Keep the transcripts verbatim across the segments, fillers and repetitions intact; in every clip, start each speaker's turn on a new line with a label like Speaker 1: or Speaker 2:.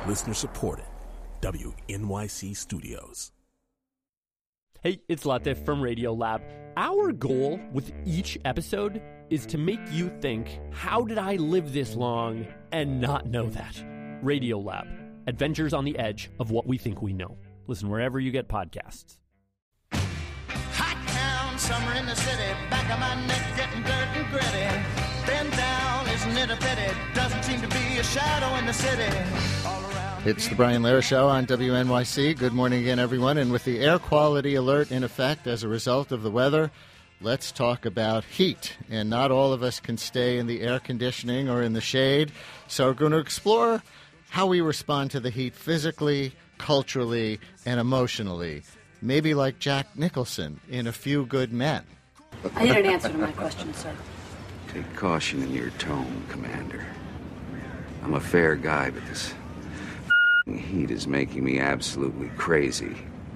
Speaker 1: Listener supported. W N Y C Studios.
Speaker 2: Hey, it's Latif from Radiolab. Our goal with each episode is to make you think, how did I live this long and not know that? Radiolab, adventures on the edge of what we think we know. Listen wherever you get podcasts.
Speaker 3: Hot town, summer in the city, back of my neck getting dirt and gritty. Bend down, isn't it a pity? Doesn't seem to be a shadow in the city. All around.
Speaker 4: It's the Brian Lehrer Show on W N Y C. Good morning again, everyone. And with the air quality alert in effect as a result of the weather, let's talk about heat. And not all of us can stay in the air conditioning or in the shade. So we're going to explore how we respond to the heat physically, culturally, and emotionally. Maybe like Jack Nicholson in A Few Good Men.
Speaker 5: I need an answer to my question, sir.
Speaker 6: Take caution in your tone, Commander. I'm a fair guy, but this heat is making me absolutely crazy.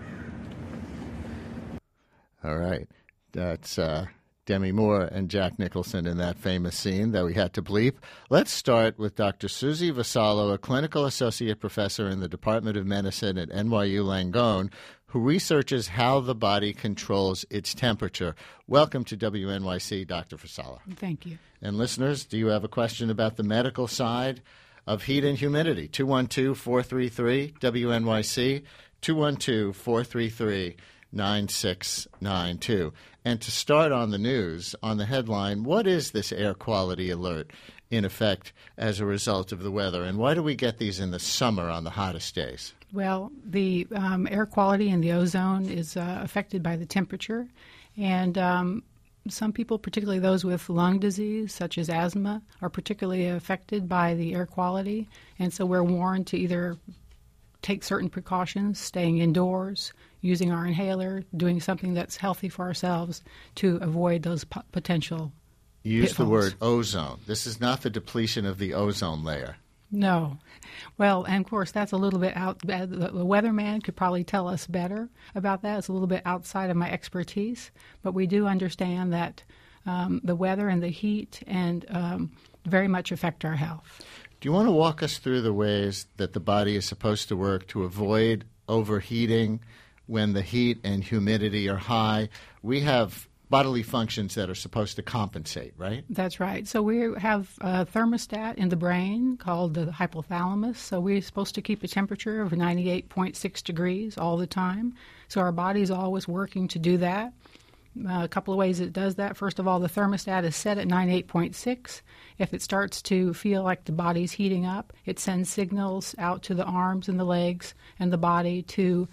Speaker 4: All right. That's uh, Demi Moore and Jack Nicholson in that famous scene that we had to bleep. Let's start with Doctor Susie Vassallo, a clinical associate professor in the Department of Medicine at N Y U Langone, who researches how the body controls its temperature. Welcome to W N Y C, Doctor Vassallo.
Speaker 7: Thank you.
Speaker 4: And listeners, do you have a question about the medical side of heat and humidity? two one two, four three three, W N Y C, two one two, four three three, nine six nine two. And to start on the news, on the headline, what is this air quality alert in effect as a result of the weather? And why do we get these in the summer on the hottest days?
Speaker 7: Well, the um, air quality in the ozone is uh, affected by the temperature. And um, some people, particularly those with lung disease, such as asthma, are particularly affected by the air quality. And so we're warned to either take certain precautions, staying indoors, using our inhaler, doing something that's healthy for ourselves to avoid those po- potential
Speaker 4: You use
Speaker 7: pitfalls.
Speaker 4: the word ozone. This is not the depletion of the ozone layer.
Speaker 7: No. Well, and of course, that's a little bit out. The weatherman could probably tell us better about that. It's a little bit outside of my expertise, but we do understand that um, the weather and the heat and um, very much affect our health.
Speaker 4: Do you want to walk us through the ways that the body is supposed to work to avoid overheating when the heat and humidity are high? We have bodily functions that are supposed to compensate, right?
Speaker 7: That's right. So we have a thermostat in the brain called the hypothalamus. So we're supposed to keep a temperature of ninety-eight point six degrees all the time. So our body's always working to do that. Uh, a couple of ways it does that. First of all, the thermostat is set at ninety-eight point six. If it starts to feel like the body's heating up, it sends signals out to the arms and the legs and the body to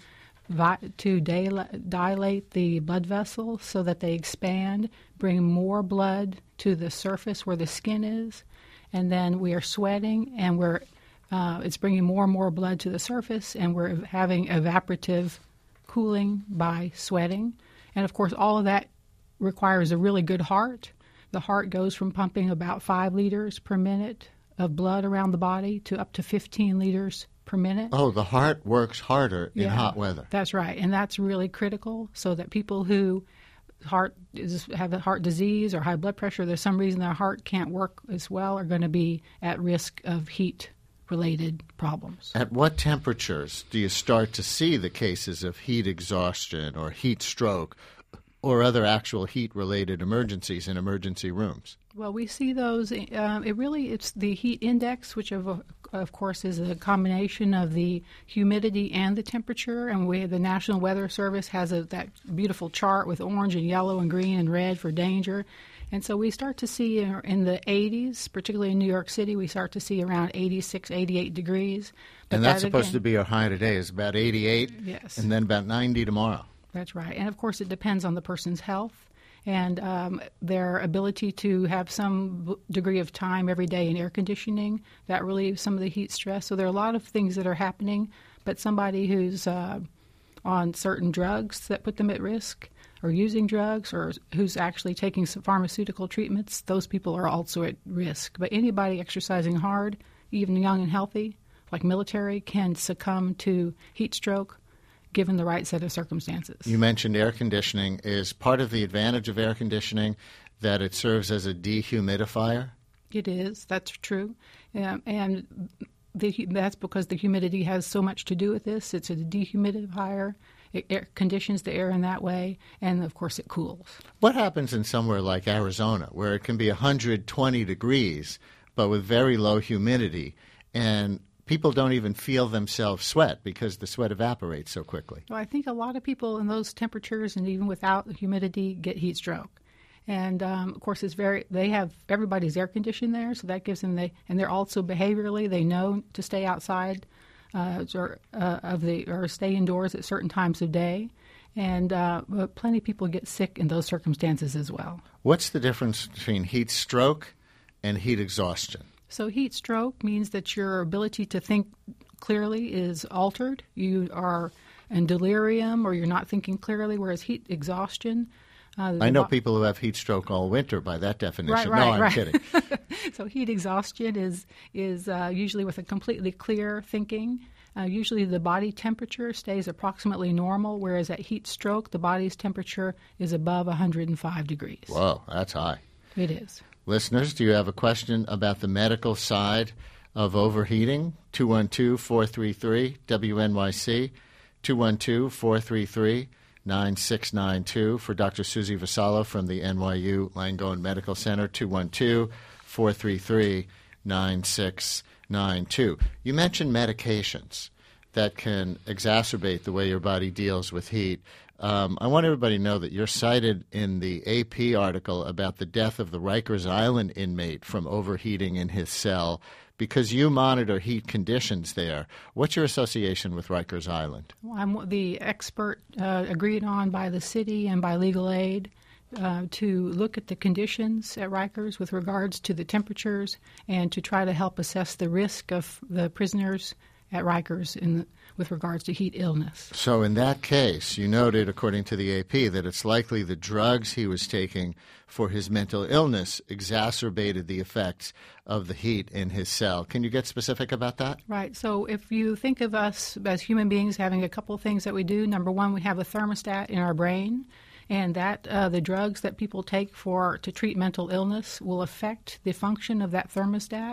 Speaker 7: to dilate the blood vessels so that they expand, bring more blood to the surface where the skin is, and then we are sweating, and we're uh, it's bringing more and more blood to the surface, and we're having evaporative cooling by sweating. And, of course, all of that requires a really good heart. The heart goes from pumping about five liters per minute of blood around the body to up to fifteen liters per minute.
Speaker 4: Oh, the heart works harder in
Speaker 7: yeah,
Speaker 4: hot weather.
Speaker 7: That's right, and that's really critical so that people who heart is, have a heart disease or high blood pressure, there's some reason their heart can't work as well, are going to be at risk of heat-related problems.
Speaker 4: At what temperatures do you start to see the cases of heat exhaustion or heat stroke or other actual heat-related emergencies in emergency rooms?
Speaker 7: Well, we see those. Um, it really it's the heat index, which of of course is a combination of the humidity and the temperature. And we the National Weather Service has a, that beautiful chart with orange and yellow and green and red for danger. And so we start to see in, in the eighties, particularly in New York City, we start to see around eighty-six, eighty-eight degrees. But
Speaker 4: and that's
Speaker 7: that,
Speaker 4: supposed
Speaker 7: again,
Speaker 4: to be our high today. It's about eighty-eight,
Speaker 7: yes,
Speaker 4: and then about ninety tomorrow.
Speaker 7: That's right. And, of course, it depends on the person's health and um, their ability to have some b- degree of time every day in air conditioning. That relieves some of the heat stress. So there are a lot of things that are happening, but somebody who's uh, on certain drugs that put them at risk or using drugs or who's actually taking some pharmaceutical treatments, those people are also at risk. But anybody exercising hard, even young and healthy, like military, can succumb to heat stroke given the right set of circumstances.
Speaker 4: You mentioned air conditioning. Is part of the advantage of air conditioning that it serves as a dehumidifier?
Speaker 7: It is. That's true. Um, and the, that's because the humidity has so much to do with this. It's a dehumidifier. It air, conditions the air in that way, and of course it cools.
Speaker 4: What happens in somewhere like Arizona, where it can be one hundred twenty degrees, but with very low humidity, and people don't even feel themselves sweat because the sweat evaporates so quickly?
Speaker 7: Well, I think a lot of people in those temperatures and even without the humidity get heat stroke. And um, of course, it's very. They have everybody's air conditioned there, so that gives them the. And they're also behaviorally they know to stay outside, uh, or uh, of the or stay indoors at certain times of day, and uh, but plenty of people get sick in those circumstances as well.
Speaker 4: What's the difference between heat stroke and heat exhaustion?
Speaker 7: So heat stroke means that your ability to think clearly is altered. You are in delirium, or you're not thinking clearly. Whereas heat exhaustion. Uh,
Speaker 4: I know people who have heat stroke all winter by that definition.
Speaker 7: Right, right,
Speaker 4: no, I'm
Speaker 7: right.
Speaker 4: kidding.
Speaker 7: So heat exhaustion is is uh, usually with a completely clear thinking. Uh, usually the body temperature stays approximately normal, whereas at heat stroke, the body's temperature is above one hundred five degrees.
Speaker 4: Whoa, that's high.
Speaker 7: It is.
Speaker 4: Listeners, do you have a question about the medical side of overheating? two one two, four three three, W N Y C, two one two, four three three, nine six nine two. For Doctor Susie Vassallo from the N Y U Langone Medical Center, two one two, four three three, nine six nine two. You mentioned medications that can exacerbate the way your body deals with heat. Um, I want everybody to know that you're cited in the A P article about the death of the Rikers Island inmate from overheating in his cell because you monitor heat conditions there. What's your association with Rikers Island?
Speaker 7: Well, I'm the expert uh, agreed on by the city and by legal aid uh, to look at the conditions at Rikers with regards to the temperatures and to try to help assess the risk of the prisoners at Rikers in the, with regards to heat illness.
Speaker 4: So in that case, you noted, according to the A P, that it's likely the drugs he was taking for his mental illness exacerbated the effects of the heat in his cell. Can you get specific about that?
Speaker 7: Right. So if you think of us as human beings having a couple of things that we do, number one, we have a thermostat in our brain, and that uh, the drugs that people take for to treat mental illness will affect the function of that thermostat.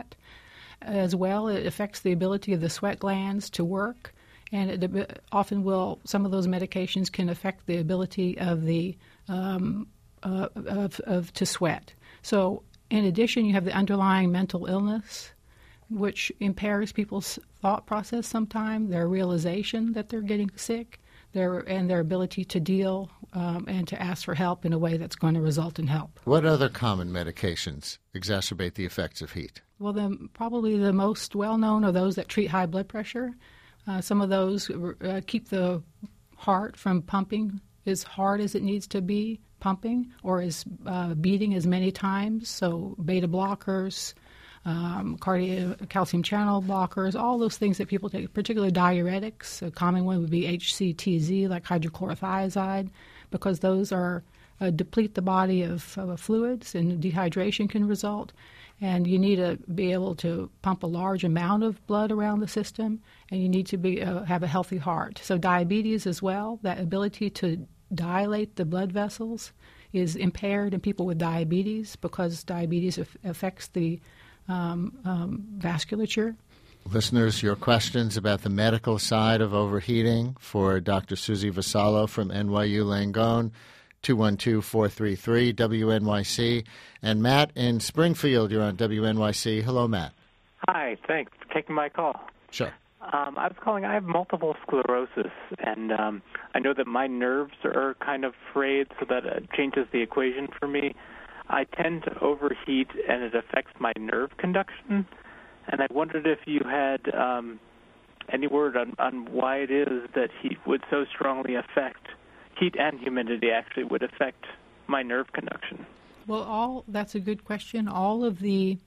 Speaker 7: As well, it affects the ability of the sweat glands to work, and it often will. Some of those medications can affect the ability of the um, uh, of, of to sweat. So, in addition, you have the underlying mental illness, which impairs people's thought process. Sometimes their realization that they're getting sick, their and their ability to deal um, and to ask for help in a way that's going to result in help.
Speaker 4: What other common medications exacerbate the effects of heat?
Speaker 7: Well, the, probably the most well-known are those that treat high blood pressure. Uh, some of those uh, keep the heart from pumping as hard as it needs to be pumping or is uh, beating as many times. So beta blockers, um, cardio, calcium channel blockers, all those things that people take, particularly diuretics. A common one would be H C T Z, like hydrochlorothiazide, because those are uh, deplete the body of uh, fluids and dehydration can result. And you need to be able to pump a large amount of blood around the system, and you need to be uh, have a healthy heart. So diabetes as well, that ability to dilate the blood vessels is impaired in people with diabetes because diabetes af- affects the um, um, vasculature.
Speaker 4: Listeners, your questions about the medical side of overheating for Doctor Susie Vassallo from N Y U Langone, two one two, four three three, W N Y C. And Matt in Springfield, you're on W N Y C. Hello, Matt.
Speaker 8: Hi, thanks for taking my call.
Speaker 4: Sure.
Speaker 8: Um, I was calling, I have multiple sclerosis, and um, I know that my nerves are kind of frayed, so that it changes the equation for me. I tend to overheat, and it affects my nerve conduction, and I wondered if you had um, any word on, on why it is that heat would so strongly affect, heat and humidity actually would affect my nerve conduction.
Speaker 7: Well, all that's a good question. All of the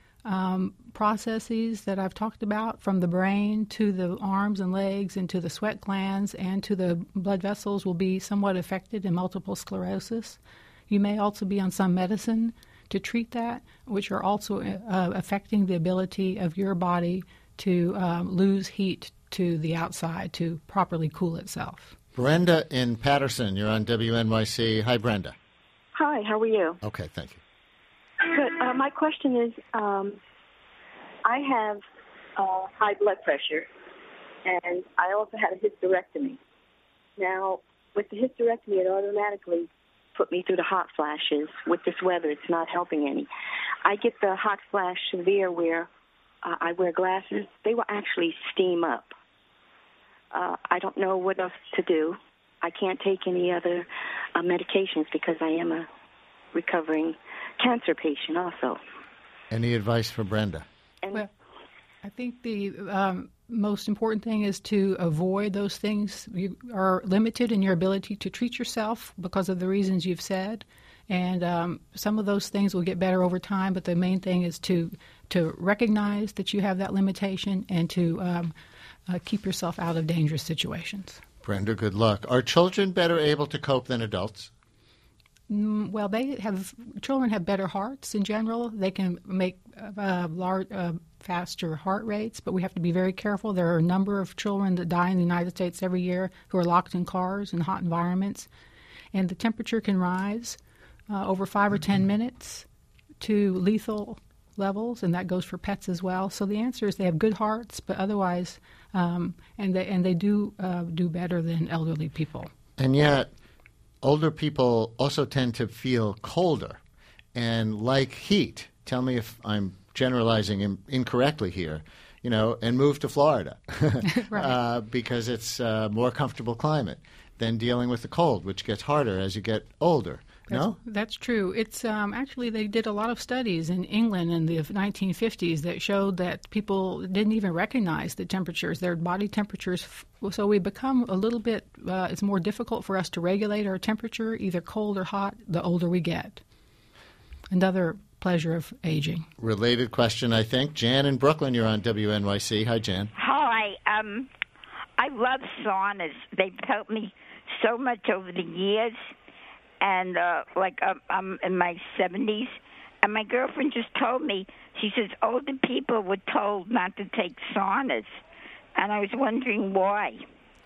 Speaker 7: um, processes that I've talked about, from the brain to the arms and legs and to the sweat glands and to the blood vessels, will be somewhat affected in multiple sclerosis. You may also be on some medicine to treat that, which are also uh, affecting the ability of your body to um, lose heat to the outside to properly cool itself.
Speaker 4: Brenda in Patterson, you're on W N Y C. Hi, Brenda.
Speaker 9: Hi, how are you?
Speaker 4: Okay, thank you.
Speaker 9: Good. Uh, my question is, um, I have uh, high blood pressure, and I also had a hysterectomy. Now, with the hysterectomy, it automatically put me through the hot flashes. With this weather, it's not helping any. I get the hot flash severe where uh, I wear glasses. They will actually steam up. Uh, I don't know what else to do. I can't take any other uh, medications because I am a recovering cancer patient also.
Speaker 4: Any advice for Brenda?
Speaker 9: And
Speaker 7: well, I think the um, most important thing is to avoid those things. You are limited in your ability to treat yourself because of the reasons you've said. And um, some of those things will get better over time, but the main thing is to to recognize that you have that limitation and to um, uh, keep yourself out of dangerous situations.
Speaker 4: Brenda, good luck. Are children better able to cope than adults?
Speaker 7: Mm, well, they have children have better hearts in general. They can make uh, large, uh, faster heart rates, but we have to be very careful. There are a number of children that die in the United States every year who are locked in cars in hot environments, and the temperature can rise uh, over five or ten minutes to lethal levels, and that goes for pets as well. So the answer is they have good hearts, but otherwise, um, and they and they do uh, do better than elderly people.
Speaker 4: And yet, older people also tend to feel colder and like heat. Tell me if I'm generalizing in, incorrectly here, you know, and move to Florida
Speaker 7: right.
Speaker 4: uh, because it's a more comfortable climate than dealing with the cold, which gets harder as you get older.
Speaker 7: That's,
Speaker 4: no?
Speaker 7: That's true. It's um, actually they did a lot of studies in England in the nineteen fifties that showed that people didn't even recognize the temperatures, their body temperatures. So we become a little bit, uh, it's more difficult for us to regulate our temperature, either cold or hot, the older we get. Another pleasure of aging.
Speaker 4: Related question, I think. Jan in Brooklyn, you're on W N Y C. Hi, Jan.
Speaker 10: Hi. Um, I love saunas. They've helped me so much over the years. And, uh, like, uh, I'm in my seventies, and my girlfriend just told me, she says, older people were told not to take saunas. And I was wondering why.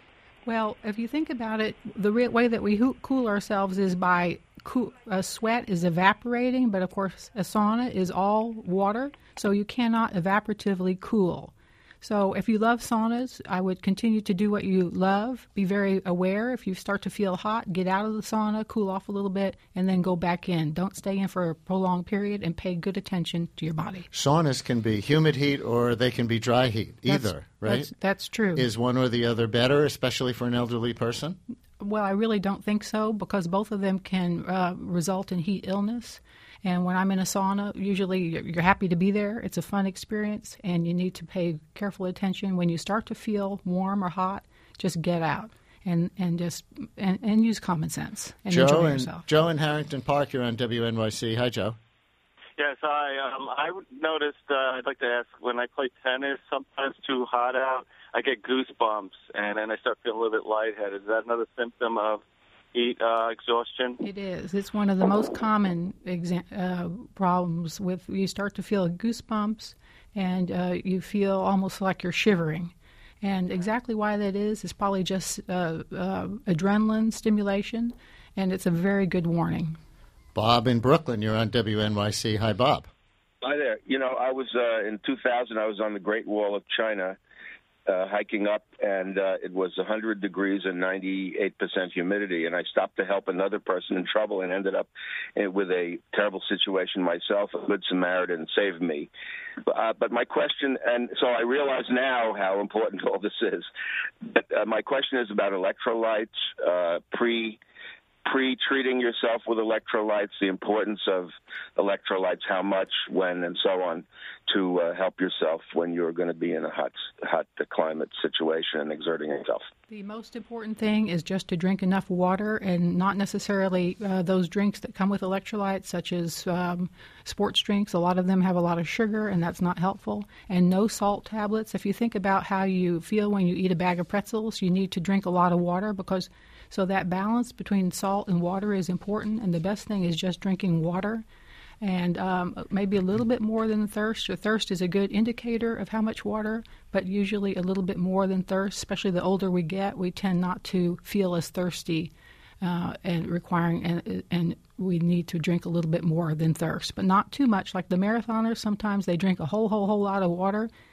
Speaker 7: Well, if you think about it, the re- way that we ho- cool ourselves is by cool, uh, sweat is evaporating, but, of course, a sauna is all water, so you cannot evaporatively cool. So if you love saunas, I would continue to do what you love. Be very aware. If you start to feel hot, get out of the sauna, cool off a little bit, and then go back in. Don't stay in for a prolonged period, and pay good attention to your body.
Speaker 4: Saunas can be humid heat or they can be dry heat, either,
Speaker 7: that's,
Speaker 4: right?
Speaker 7: That's, that's true.
Speaker 4: Is one or the other better, especially for an elderly person?
Speaker 7: Well, I really don't think so, because both of them can uh, result in heat illness. And when I'm in a sauna, usually you're happy to be there. It's a fun experience, and you need to pay careful attention. When you start to feel warm or hot, just get out and, and just and, and use common sense and
Speaker 4: Joe
Speaker 7: enjoy
Speaker 4: and,
Speaker 7: yourself.
Speaker 4: Joe in Harrington Park, you're on W N Y C. Hi, Joe.
Speaker 11: Yes, I um, I noticed, uh, I'd like to ask, when I play tennis, sometimes it's too hot out, I get goosebumps, and then I start feeling a little bit lightheaded. Is that another symptom of heat uh, exhaustion?
Speaker 7: It is. It's one of the most common exa- uh, problems with, you start to feel goosebumps, and uh, you feel almost like you're shivering. And exactly why that is is probably just uh, uh, adrenaline stimulation, and it's a very good warning.
Speaker 4: Bob in Brooklyn, you're on W N Y C. Hi, Bob.
Speaker 12: Hi there. You know, I was uh, in two thousand, I was on the Great Wall of China uh, hiking up, and uh, it was one hundred degrees and ninety-eight percent humidity, and I stopped to help another person in trouble and ended up uh, with a terrible situation myself. A good Samaritan saved me. Uh, but my question, and so I realize now how important all this is, but uh, my question is about electrolytes, uh, pre pre-treating yourself with electrolytes, the importance of electrolytes, how much, when, and so on, to uh, help yourself when you're going to be in a hot, hot climate situation and exerting yourself.
Speaker 7: The most important thing is just to drink enough water, and not necessarily uh, those drinks that come with electrolytes, such as um, sports drinks. A lot of them have a lot of sugar, and that's not helpful. And no salt tablets. If you think about how you feel when you eat a bag of pretzels, you need to drink a lot of water, because so that balance between salt and water is important, and the best thing is just drinking water. And um, maybe a little bit more than thirst. Or thirst is a good indicator of how much water, but usually a little bit more than thirst. Especially the older we get, we tend not to feel as thirsty, uh, and requiring, and, and we need to drink a little bit more than thirst, but not too much. Like the marathoners, sometimes they drink a whole, whole, whole lot of water,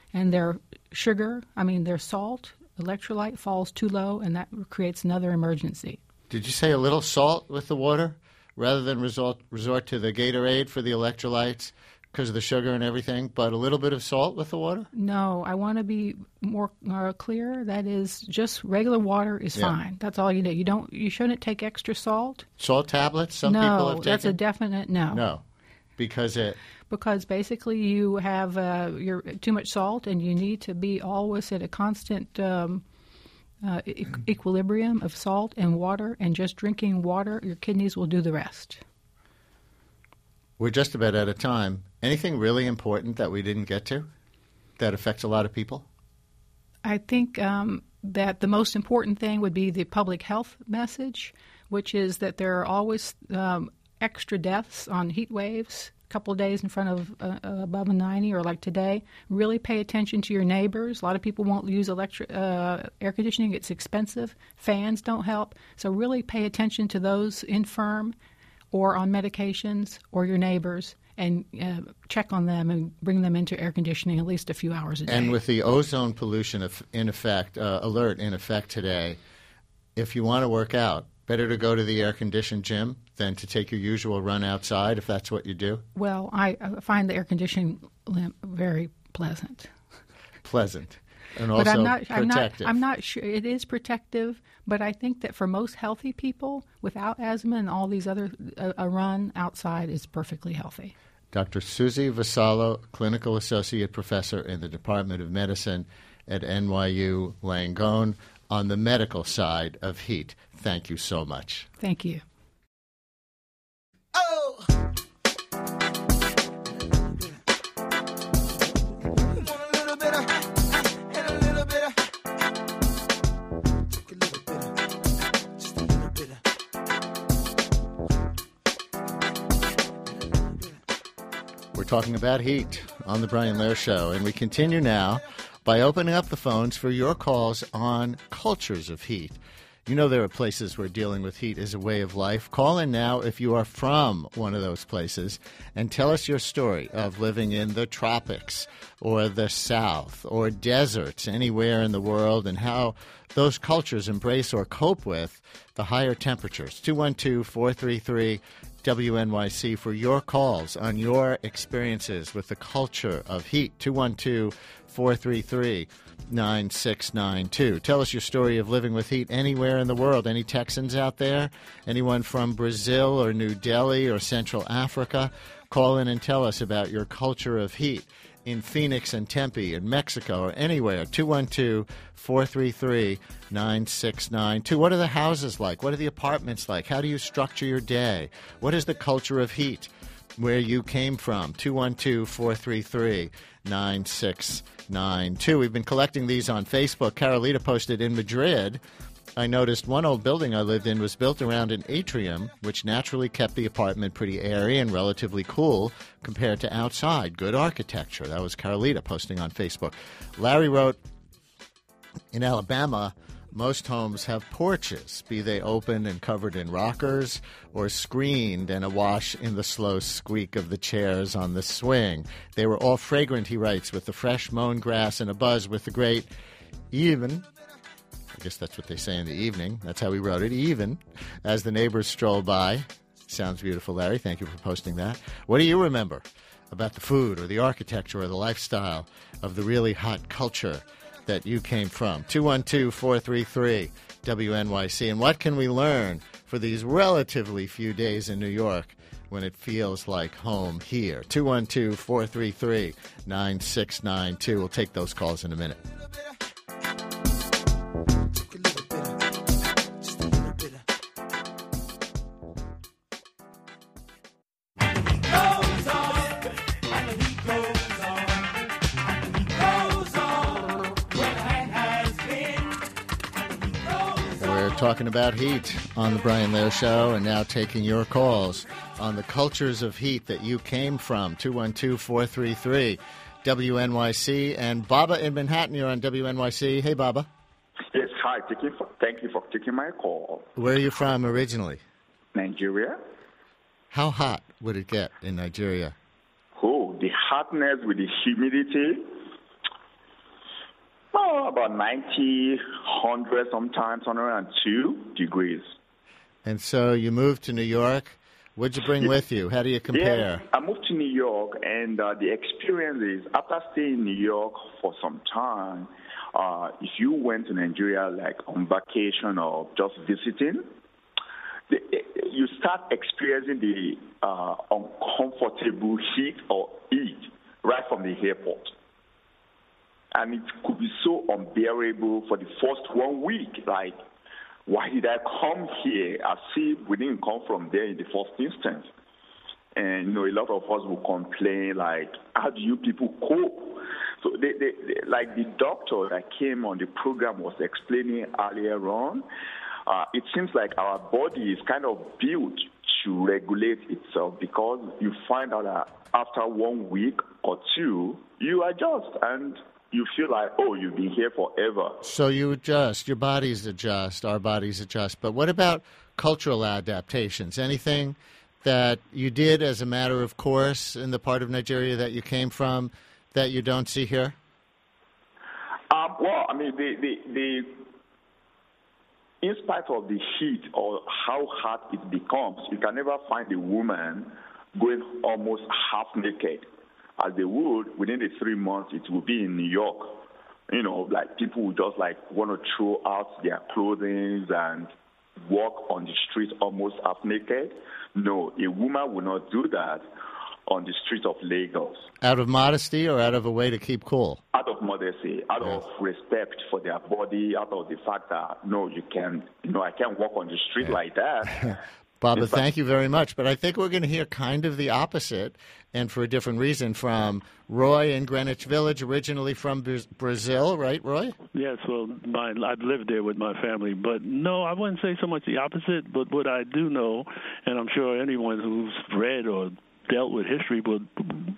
Speaker 7: and their sugar, I mean their salt, electrolyte falls too low, and that creates another emergency.
Speaker 4: Did you say a little salt with the water rather than resort, resort to the Gatorade for the electrolytes because of the sugar and everything, but a little bit of salt with the water?
Speaker 7: No, I want to be more uh, clear. That is, just regular water is
Speaker 4: Yeah.
Speaker 7: fine. That's all you need. You don't. You shouldn't take extra salt.
Speaker 4: Salt tablets? Some
Speaker 7: no,
Speaker 4: people have taken?
Speaker 7: that's a definite no.
Speaker 4: No, because it...
Speaker 7: Because basically you have uh, you're too much salt, and you need to be always at a constant um, uh, e- equilibrium of salt and water, and just drinking water, your kidneys will do the rest.
Speaker 4: We're just about out of time. Anything really important that we didn't get to that affects a lot of people?
Speaker 7: I think um, that the most important thing would be the public health message, which is that there are always um, extra deaths on heat waves, a couple of days in front of uh, above a ninety, or like today. Really pay attention to your neighbors. A lot of people won't use electric uh, air conditioning. It's expensive. Fans don't help. So really pay attention to those infirm or on medications or your neighbors, and uh, check on them and bring them into air conditioning at least a few hours a day.
Speaker 4: And with the ozone pollution of, in effect, uh, alert in effect today, if you want to work out, better to go to the air-conditioned gym than to take your usual run outside, if that's what you do?
Speaker 7: Well, I I find the air conditioning lamp very pleasant.
Speaker 4: Pleasant. And also
Speaker 7: but I'm not, I'm not,
Speaker 4: protective.
Speaker 7: I'm not sure. It is protective, but I think that for most healthy people without asthma and all these other, a, a run outside is perfectly healthy.
Speaker 4: Doctor Susie Vassallo, Clinical Associate Professor in the Department of Medicine at N Y U Langone, on the medical side of heat. Thank you so much.
Speaker 7: Thank you.
Speaker 3: Oh!
Speaker 4: We're talking about heat on the Brian Lair Show, and we continue now by opening up the phones for your calls on cultures of heat. You know there are places where dealing with heat is a way of life. Call in now if you are from one of those places and tell us your story of living in the tropics or the South or deserts anywhere in the world, and how those cultures embrace or cope with the higher temperatures. two one two, four three three, W N Y C for your calls on your experiences with the culture of heat. two one two, four three three, nine six nine two. Tell us your story of living with heat anywhere in the world. Any Texans out there? Anyone from Brazil or New Delhi or Central Africa? Call in and tell us about your culture of heat in Phoenix and Tempe, in Mexico, or anywhere. two one two, four three three, nine six nine two. What are the houses like? What are the apartments like? How do you structure your day? What is the culture of heat where you came from? two one two, four three three, nine six nine two. We've been collecting these on Facebook. Carolita posted in Madrid. I noticed one old building I lived in was built around an atrium, which naturally kept the apartment pretty airy and relatively cool compared to outside. Good architecture. That was Carolita posting on Facebook. Larry wrote, in Alabama, most homes have porches, be they open and covered in rockers or screened and awash in the slow squeak of the chairs on the swing. They were all fragrant, he writes, with the fresh mown grass and a buzz with the great even. I guess that's what they say in the evening. That's how we wrote it, even, as the neighbors stroll by. Sounds beautiful, Larry. Thank you for posting that. What do you remember about the food or the architecture or the lifestyle of the really hot culture that you came from? two one two, four three three, W N Y C. And what can we learn for these relatively few days in New York when it feels like home here? two one two, four three three, nine six nine two. We'll take those calls in a minute. Talking about heat on the Brian Lair Show, and now taking your calls on the cultures of heat that you came from. two one two, four three three, W N Y C. And Baba in Manhattan, you're on W N Y C. Hey, Baba.
Speaker 13: Yes, hi. Thank you for, thank you for taking my call.
Speaker 4: Where are you from originally?
Speaker 13: Nigeria.
Speaker 4: How hot would it get in Nigeria?
Speaker 13: Oh, the hotness with the humidity. Oh, about ninety, one hundred sometimes, one hundred two degrees.
Speaker 4: And so you moved to New York. What'd you bring with you? How do you compare?
Speaker 13: Yeah, I moved to New York, and uh, the experience is, after staying in New York for some time, uh, if you went to Nigeria like on vacation or just visiting, the, you start experiencing the uh, uncomfortable heat or heat right from the airport. And it could be so unbearable for the first one week, like, why did I come here? As if we didn't come from there in the first instance. And, you know, a lot of us will complain, like, how do you people cope? So, they, they, they, like the doctor that came on the program was explaining earlier on, uh, it seems like our body is kind of built to regulate itself, because you find out that after one week or two, you adjust and you feel like, oh, you've been here forever.
Speaker 4: So you adjust, your bodies adjust, our bodies adjust. But what about cultural adaptations? Anything that you did as a matter of course in the part of Nigeria that you came from that you don't see here?
Speaker 13: Um, well, I mean, the, the, the, in spite of the heat or how hot it becomes, you can never find a woman going almost half naked. As they would, within the three months, it will be in New York. You know, like people would just like want to throw out their clothing and walk on the street almost half naked. No, a woman will not do that on the streets of Lagos.
Speaker 4: Out of modesty or out of a way to keep cool?
Speaker 13: Out of modesty, out yes. of respect for their body, out of the fact that, no, you can, you know, I can't walk on the street yeah. like that.
Speaker 4: Baba, thank you very much. But I think we're going to hear kind of the opposite, and for a different reason, from Roy in Greenwich Village, originally from Brazil, right, Roy?
Speaker 14: Yes, well, my, I've lived there with my family. But no, I wouldn't say so much the opposite, but what I do know, and I'm sure anyone who's read or dealt with history would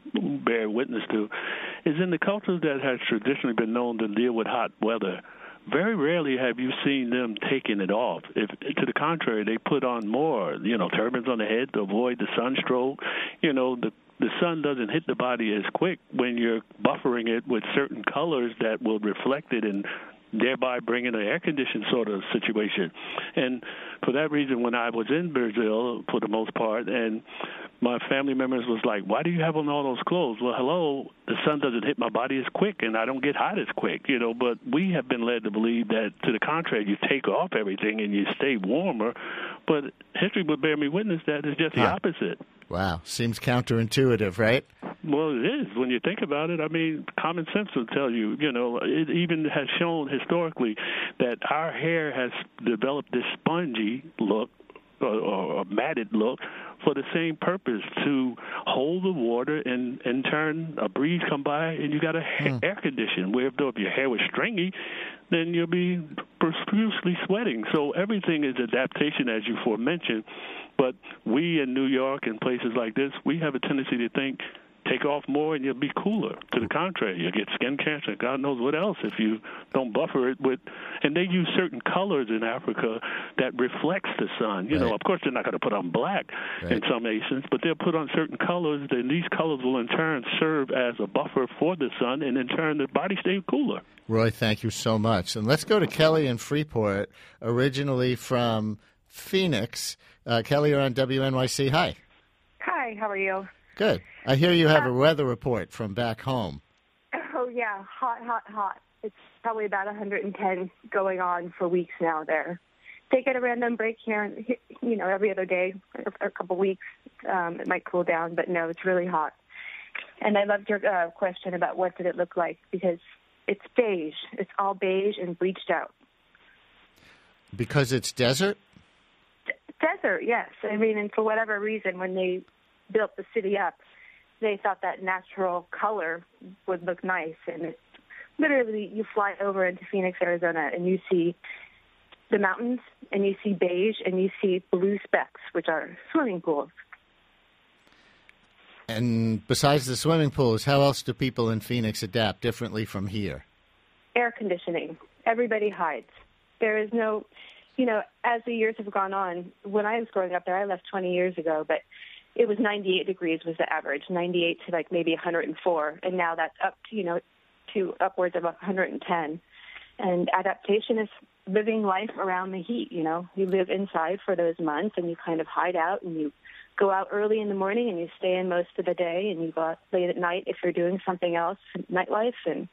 Speaker 14: bear witness to, is in the cultures that has traditionally been known to deal with hot weather, very rarely have you seen them taking it off. If, to the contrary, they put on more, you know, turbans on the head to avoid the sunstroke. You know, the the sun doesn't hit the body as quick when you're buffering it with certain colors that will reflect it and thereby bringing an air-conditioned sort of situation. And for that reason, when I was in Brazil, for the most part, and my family members was like, why do you have on all those clothes? Well, hello, the sun doesn't hit my body as quick, and I don't get hot as quick, you know. But we have been led to believe that, to the contrary, you take off everything and you stay warmer. But history would bear me witness that it's just the huh. opposite.
Speaker 4: Wow. Seems counterintuitive, right?
Speaker 14: Well, it is. When you think about it, I mean, common sense will tell you, you know, it even has shown historically that our hair has developed this spongy look or, or a matted look for the same purpose, to hold the water and, and turn a breeze come by and you got to hmm. air condition. Where if your hair was stringy, then you'll be profusely sweating. So everything is adaptation, as you forementioned. But we in New York and places like this, we have a tendency to think, take off more and you'll be cooler. To the contrary, you'll get skin cancer, God knows what else, if you don't buffer it with. And they use certain colors in Africa that reflects the sun. You right. know, of course, they're not going to put on black right. in some nations, but they'll put on certain colors, and these colors will in turn serve as a buffer for the sun, and in turn the body stays cooler.
Speaker 4: Roy, thank you so much. And let's go to Kelly in Freeport, originally from Phoenix. Uh, Kelly, you're on W N Y C. Hi.
Speaker 15: Hi, how are you?
Speaker 4: Good. I hear you have a weather report from back home.
Speaker 15: Oh, yeah, hot, hot, hot. It's probably about one hundred ten going on for weeks now there. They get a random break here, you know, every other day or a couple weeks. Um, it might cool down, but no, it's really hot. And I loved your uh, question about what did it look like, because it's beige. It's all beige and bleached out.
Speaker 4: Because it's desert?
Speaker 15: D- desert, yes. I mean, and for whatever reason, when they built the city up, they thought that natural color would look nice. And it, literally, you fly over into Phoenix, Arizona, and you see the mountains, and you see beige, and you see blue specks, which are swimming pools.
Speaker 4: And besides the swimming pools, how else do people in Phoenix adapt differently from here?
Speaker 15: Air conditioning. Everybody hides. There is no, you know, as the years have gone on, when I was growing up there, I left twenty years ago, but it was ninety-eight degrees was the average, ninety-eight to like maybe one hundred four, and now that's up to, you know, to upwards of one hundred ten. And adaptation is living life around the heat, you know. You live inside for those months, and you kind of hide out, and you go out early in the morning, and you stay in most of the day, and you go out late at night if you're doing something else, nightlife, and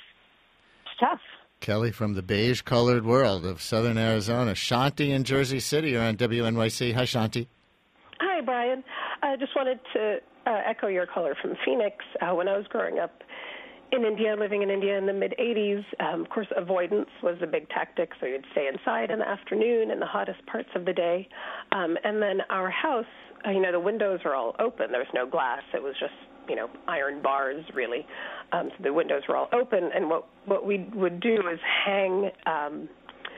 Speaker 15: it's tough.
Speaker 4: Kelly from the beige-colored world of southern Arizona. Shanti in Jersey City. You're on W N Y C. Hi, Shanti.
Speaker 16: Hi, Brian. I just wanted to uh, echo your caller from Phoenix. Uh, when I was growing up in India, living in India in the mid-eighties, um, of course, avoidance was a big tactic, so you'd stay inside in the afternoon in the hottest parts of the day. Um, and then our house, uh, you know, the windows are all open. There was no glass. It was just, you know, iron bars, really. Um, so the windows were all open, and what, what we would do is hang um,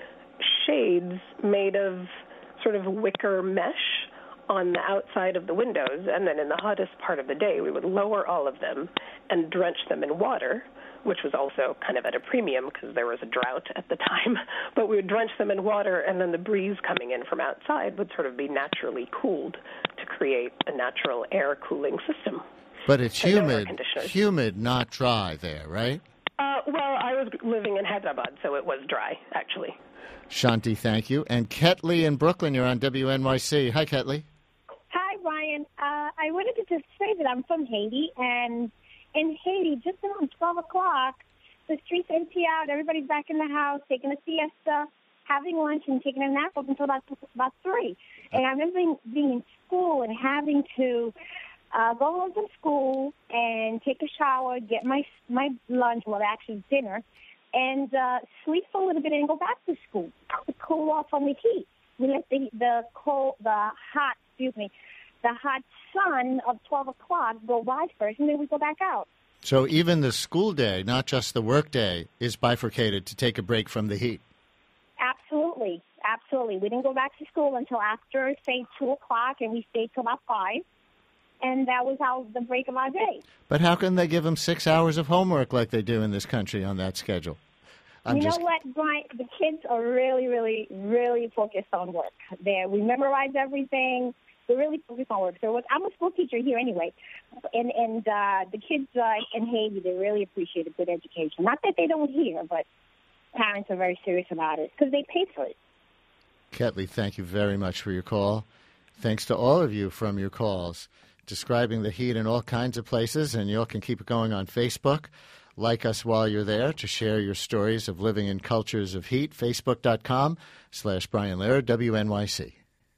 Speaker 16: shades made of sort of wicker mesh on the outside of the windows, and then in the hottest part of the day, we would lower all of them and drench them in water, which was also kind of at a premium because there was a drought at the time. But we would drench them in water, and then the breeze coming in from outside would sort of be naturally cooled to create a natural air cooling system.
Speaker 4: But it's
Speaker 16: And no air
Speaker 4: humid,
Speaker 16: conditioners.
Speaker 4: humid, not dry there, right?
Speaker 16: Uh, well, I was living in Hyderabad, so it was dry, actually.
Speaker 4: Shanti, thank you. And Ketley in Brooklyn, you're on W N Y C. Hi, Ketley.
Speaker 17: Hi, Brian. Uh, I wanted to just say that I'm from Haiti, and in Haiti, just around twelve o'clock, the streets empty out. Everybody's back in the house, taking a siesta, having lunch, and taking a nap up until about, about three. And I remember being, being in school and having to uh, go home from school and take a shower, get my my lunch, well, actually dinner, and uh, sleep for a little bit and go back to school to cool off from the heat. We let the the cold, the hot, excuse me, the hot sun of twelve o'clock go by first, and then we go back out.
Speaker 4: So even the school day, not just the work day, is bifurcated to take a break from the heat.
Speaker 17: Absolutely, absolutely. We didn't go back to school until after, say, two o'clock, and we stayed till about five. And that was how the break of our day.
Speaker 4: But how can they give them six hours of homework like they do in this country on that schedule? I'm
Speaker 17: you
Speaker 4: just...
Speaker 17: know what, Brian? The kids are really, really, really focused on work. They we memorize everything. They're really focused on work. So I'm a school teacher here anyway, and and uh, the kids uh, in Haiti, they really appreciate a good education. Not that they don't hear, but parents are very serious about it because they pay for it.
Speaker 4: Ketley, thank you very much for your call. Thanks to all of you from your calls, describing the heat in all kinds of places, and you all can keep it going on Facebook. Like us while you're there to share your stories of living in cultures of heat. Facebook.com slash Brian Lehrer, W N Y C.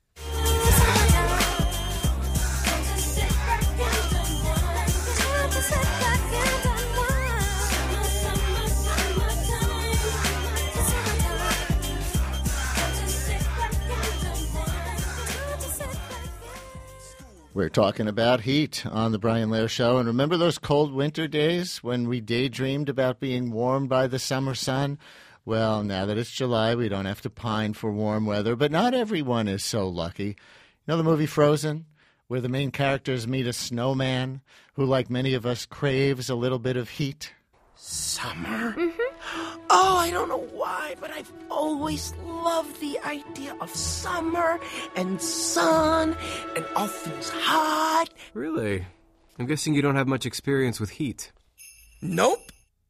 Speaker 4: We're talking about heat on the Brian Lehrer Show. And remember those cold winter days when we daydreamed about being warmed by the summer sun? Well, now that it's July, we don't have to pine for warm weather. But not everyone is so lucky. You know the movie Frozen, where the main characters meet a snowman who, like many of us, craves a little bit of heat?
Speaker 1: Summer? Mm-hmm. Oh, I don't know why, but I've always loved the idea of summer and sun and all things hot.
Speaker 18: Really? I'm guessing you don't have much experience with heat.
Speaker 1: Nope.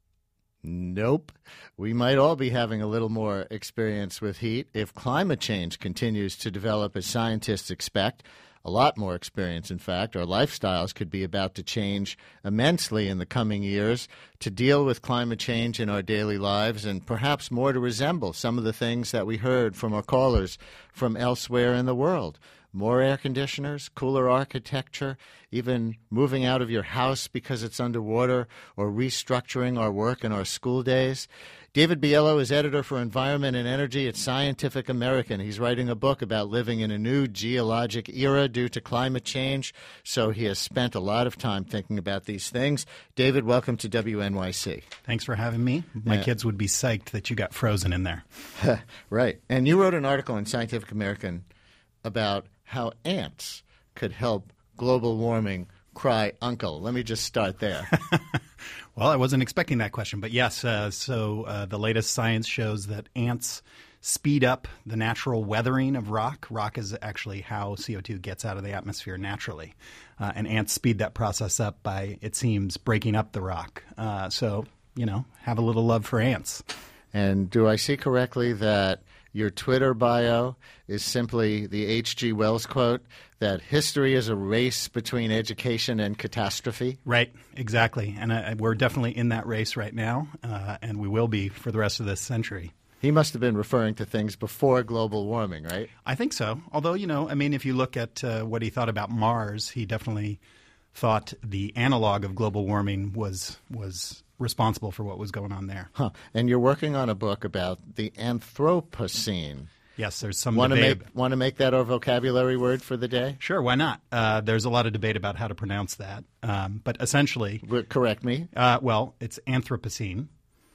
Speaker 4: Nope. We might all be having a little more experience with heat if climate change continues to develop as scientists expect. A lot more experience, in fact. Our lifestyles could be about to change immensely in the coming years to deal with climate change in our daily lives and perhaps more to resemble some of the things that we heard from our callers from elsewhere in the world. More air conditioners, cooler architecture, even moving out of your house because it's underwater, or restructuring our work and our school days. David Biello is editor for Environment and Energy at Scientific American. He's writing a book about living in a new geologic era due to climate change, so he has spent a lot of time thinking about these things. David, welcome to W N Y C.
Speaker 19: Thanks for having me. My
Speaker 4: Yeah.
Speaker 19: kids would be psyched that you got frozen in there.
Speaker 4: Right. And you wrote an article in Scientific American about how ants could help global warming cry uncle. Let me just start there.
Speaker 19: Well, I wasn't expecting that question, but yes. Uh, so uh, the latest science shows that ants speed up the natural weathering of rock. Rock is actually how C O two gets out of the atmosphere naturally. Uh, and ants speed that process up by, it seems, breaking up the rock. Uh, so you know, have a little love for ants.
Speaker 4: And do I see correctly that your Twitter bio is simply the H G. Wells quote that history is a race between education and catastrophe?
Speaker 19: Right, exactly. And uh, we're definitely in that race right now, uh, and we will be for the rest of this century.
Speaker 4: He must have been referring to things before global warming, right?
Speaker 19: I think so. Although, you know, I mean, if you look at uh, what he thought about Mars, he definitely thought the analog of global warming was was responsible for what was going on there.
Speaker 4: Huh. And you're working on a book about the Anthropocene.
Speaker 19: Yes, there's some
Speaker 4: want
Speaker 19: debate.
Speaker 4: To make, want to make that our vocabulary word for the day?
Speaker 19: Sure, why not? Uh, there's a lot of debate about how to pronounce that. Um, but essentially...
Speaker 4: Correct me.
Speaker 19: Uh, well, it's Anthropocene,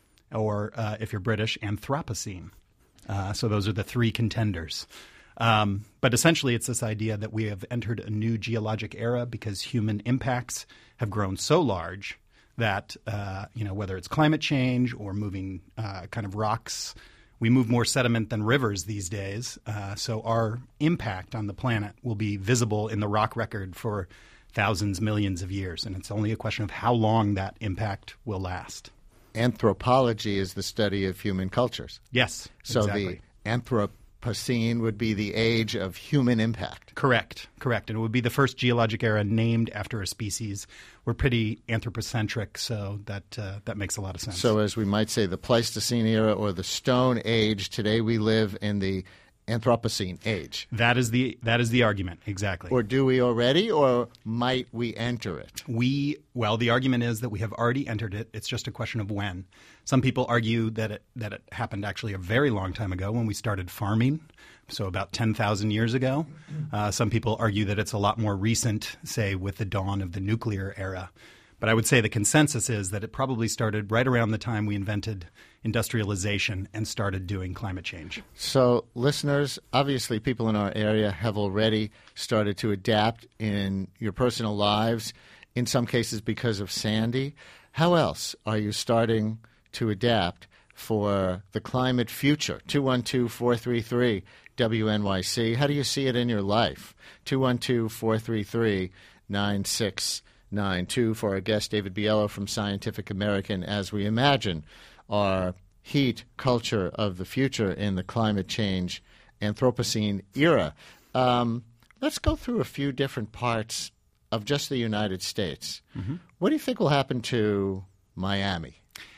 Speaker 19: or uh, if you're British, Anthropocene. Uh, so those are the three contenders. Um, but essentially, it's this idea that we have entered a new geologic era because human impacts have grown so large that, uh, you know, whether it's climate change or moving uh, kind of rocks, we move more sediment than rivers these days. Uh, so our impact on the planet will be visible in the rock record for thousands, millions of years. And it's only a question of how long that impact will last.
Speaker 4: Anthropology is the study of human cultures.
Speaker 19: Yes,
Speaker 4: so
Speaker 19: exactly.
Speaker 4: The Anthropocene would be the age of human impact.
Speaker 19: Correct, correct. And it would be the first geologic era named after a species. We're pretty anthropocentric, so that uh, that makes a lot of sense.
Speaker 4: So as we might say, the Pleistocene era or the Stone Age, today we live in the Anthropocene age.
Speaker 19: That is the that is the argument, exactly.
Speaker 4: Or do we already, or might we enter it?
Speaker 19: We well, the argument is that we have already entered it. It's just a question of when. Some people argue that it that it happened actually a very long time ago when we started farming, so about ten thousand years ago. Uh, some people argue that it's a lot more recent, say with the dawn of the nuclear era. But I would say the consensus is that it probably started right around the time we invented industrialization and started doing climate change.
Speaker 4: So, listeners, obviously people in our area have already started to adapt in your personal lives, in some cases because of Sandy. How else are you starting to adapt for the climate future? two one two, four three three, W N Y C. How do you see it in your life? two one two, four three three, nine six nine two for our guest, David Biello from Scientific American, as we imagine our heat culture of the future in the climate change Anthropocene era. Um, let's go through a few different parts of just the United States. Mm-hmm. What do you think will happen to Miami?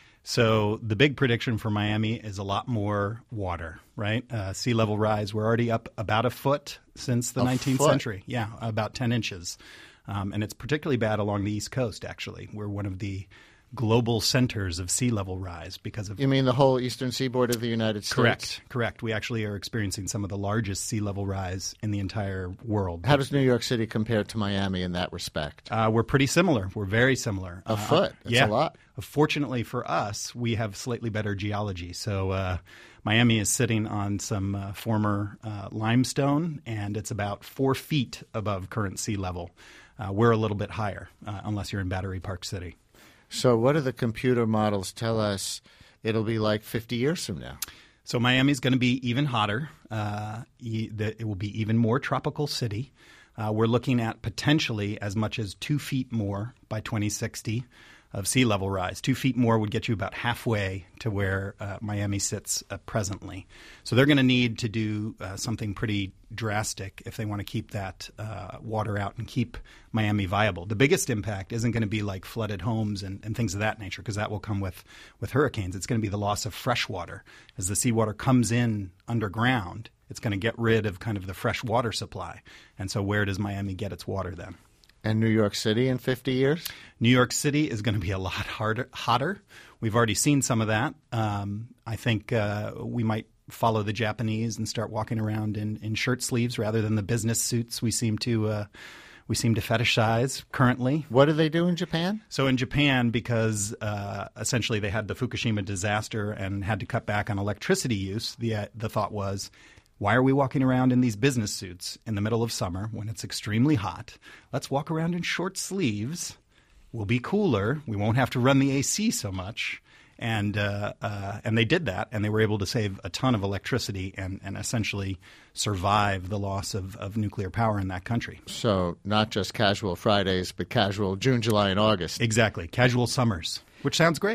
Speaker 19: So the big prediction for Miami is a lot more water, right? Uh, sea level rise. We're already up about a foot since the
Speaker 4: a
Speaker 19: nineteenth
Speaker 4: foot.
Speaker 19: century. Yeah, about ten inches. Um, and it's particularly bad along the East Coast, actually. We're one of the global centers of sea level rise because of...
Speaker 4: You mean the whole eastern seaboard of the United States?
Speaker 19: Correct, correct. We actually are experiencing some of the largest sea level rise in the entire world.
Speaker 4: How does New York City compare to Miami in that respect?
Speaker 19: Uh, we're pretty similar. We're very similar.
Speaker 4: A
Speaker 19: uh,
Speaker 4: foot? That's
Speaker 19: yeah.
Speaker 4: a lot.
Speaker 19: Fortunately for us, we have slightly better geology. So uh, Miami is sitting on some uh, former uh, limestone, and it's about four feet above current sea level. Uh, we're a little bit higher, uh, unless you're in Battery Park City.
Speaker 4: So what do the computer models tell us it'll be like fifty years from now?
Speaker 19: So Miami's going to be even hotter. Uh, it will be even more tropical city. Uh, we're looking at potentially as much as two feet more by twenty sixty of sea level rise. Two feet more would get you about halfway to where uh, Miami sits uh, presently. So they're going to need to do uh, something pretty drastic if they want to keep that uh, water out and keep Miami viable. The biggest impact isn't going to be like flooded homes and, and things of that nature, because that will come with, with hurricanes. It's going to be the loss of fresh water. As the seawater comes in underground, it's going to get rid of kind of the fresh water supply. And so where does Miami get its water then?
Speaker 4: And New York City in fifty years?
Speaker 19: New York City is going to be a lot harder, hotter. We've already seen some of that. Um, I think uh, we might follow the Japanese and start walking around in, in shirt sleeves rather than the business suits we seem to uh, we seem to fetishize currently.
Speaker 4: What do they do in Japan?
Speaker 19: So in Japan, because uh, essentially they had the Fukushima disaster and had to cut back on electricity use, the uh, the thought was, why are we walking around in these business suits in the middle of summer when it's extremely hot? Let's walk around in short sleeves. We'll be cooler. We won't have to run the A C so much. And uh, uh, and they did that, and they were able to save a ton of electricity and, and essentially survive the loss of, of nuclear power in that country.
Speaker 4: So not just casual Fridays, but casual June, July, and August.
Speaker 19: Exactly. Casual summers, which sounds great.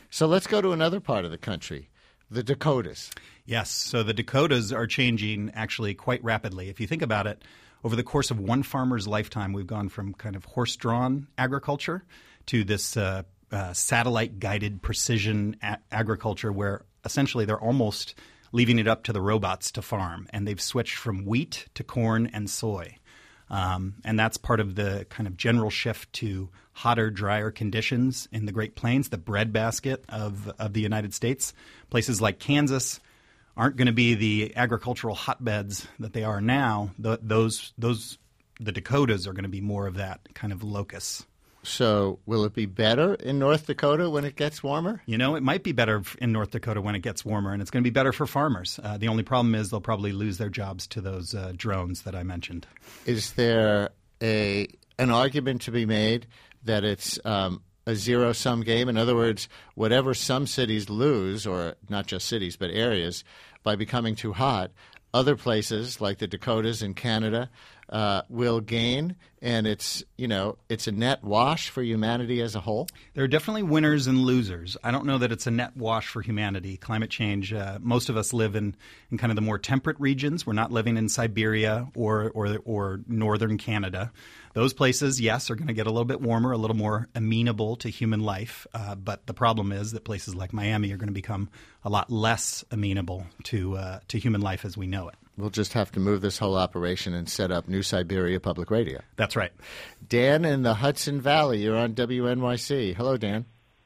Speaker 4: So let's go to another part of the country, the Dakotas.
Speaker 19: Yes, so the Dakotas are changing actually quite rapidly. If you think about it, over the course of one farmer's lifetime, we've gone from kind of horse-drawn agriculture to this uh, uh, satellite-guided precision a- agriculture where essentially they're almost leaving it up to the robots to farm. And they've switched from wheat to corn and soy. Um, and that's part of the kind of general shift to hotter, drier conditions in the Great Plains, the breadbasket of, of the United States. Places like Kansas aren't going to be the agricultural hotbeds that they are now. The, those, those, the Dakotas are going to be more of that kind of locus.
Speaker 4: So will it be better in North Dakota when it gets warmer?
Speaker 19: You know, it might be better in North Dakota when it gets warmer, and it's going to be better for farmers. Uh, the only problem is they'll probably lose their jobs to those uh, drones that I mentioned.
Speaker 4: Is there a an argument to be made that it's um, a zero-sum game? In other words, whatever some cities lose, or not just cities but areas, by becoming too hot, other places like the Dakotas in Canada uh, will gain, and it's, you know, it's a net wash for humanity as a whole?
Speaker 19: There are definitely winners and losers. I don't know that it's a net wash for humanity. Climate change, uh, most of us live in, in kind of the more temperate regions. We're not living in Siberia or, or, or northern Canada. Those places, yes, are going to get a little bit warmer, a little more amenable to human life. Uh, but the problem is that places like Miami are going to become a lot less amenable to uh, to human life as we know it.
Speaker 4: We'll just have to move this whole operation and set up New Siberia Public Radio.
Speaker 19: That's right.
Speaker 4: Dan in the Hudson Valley, you're on W N Y C. Hello, Dan.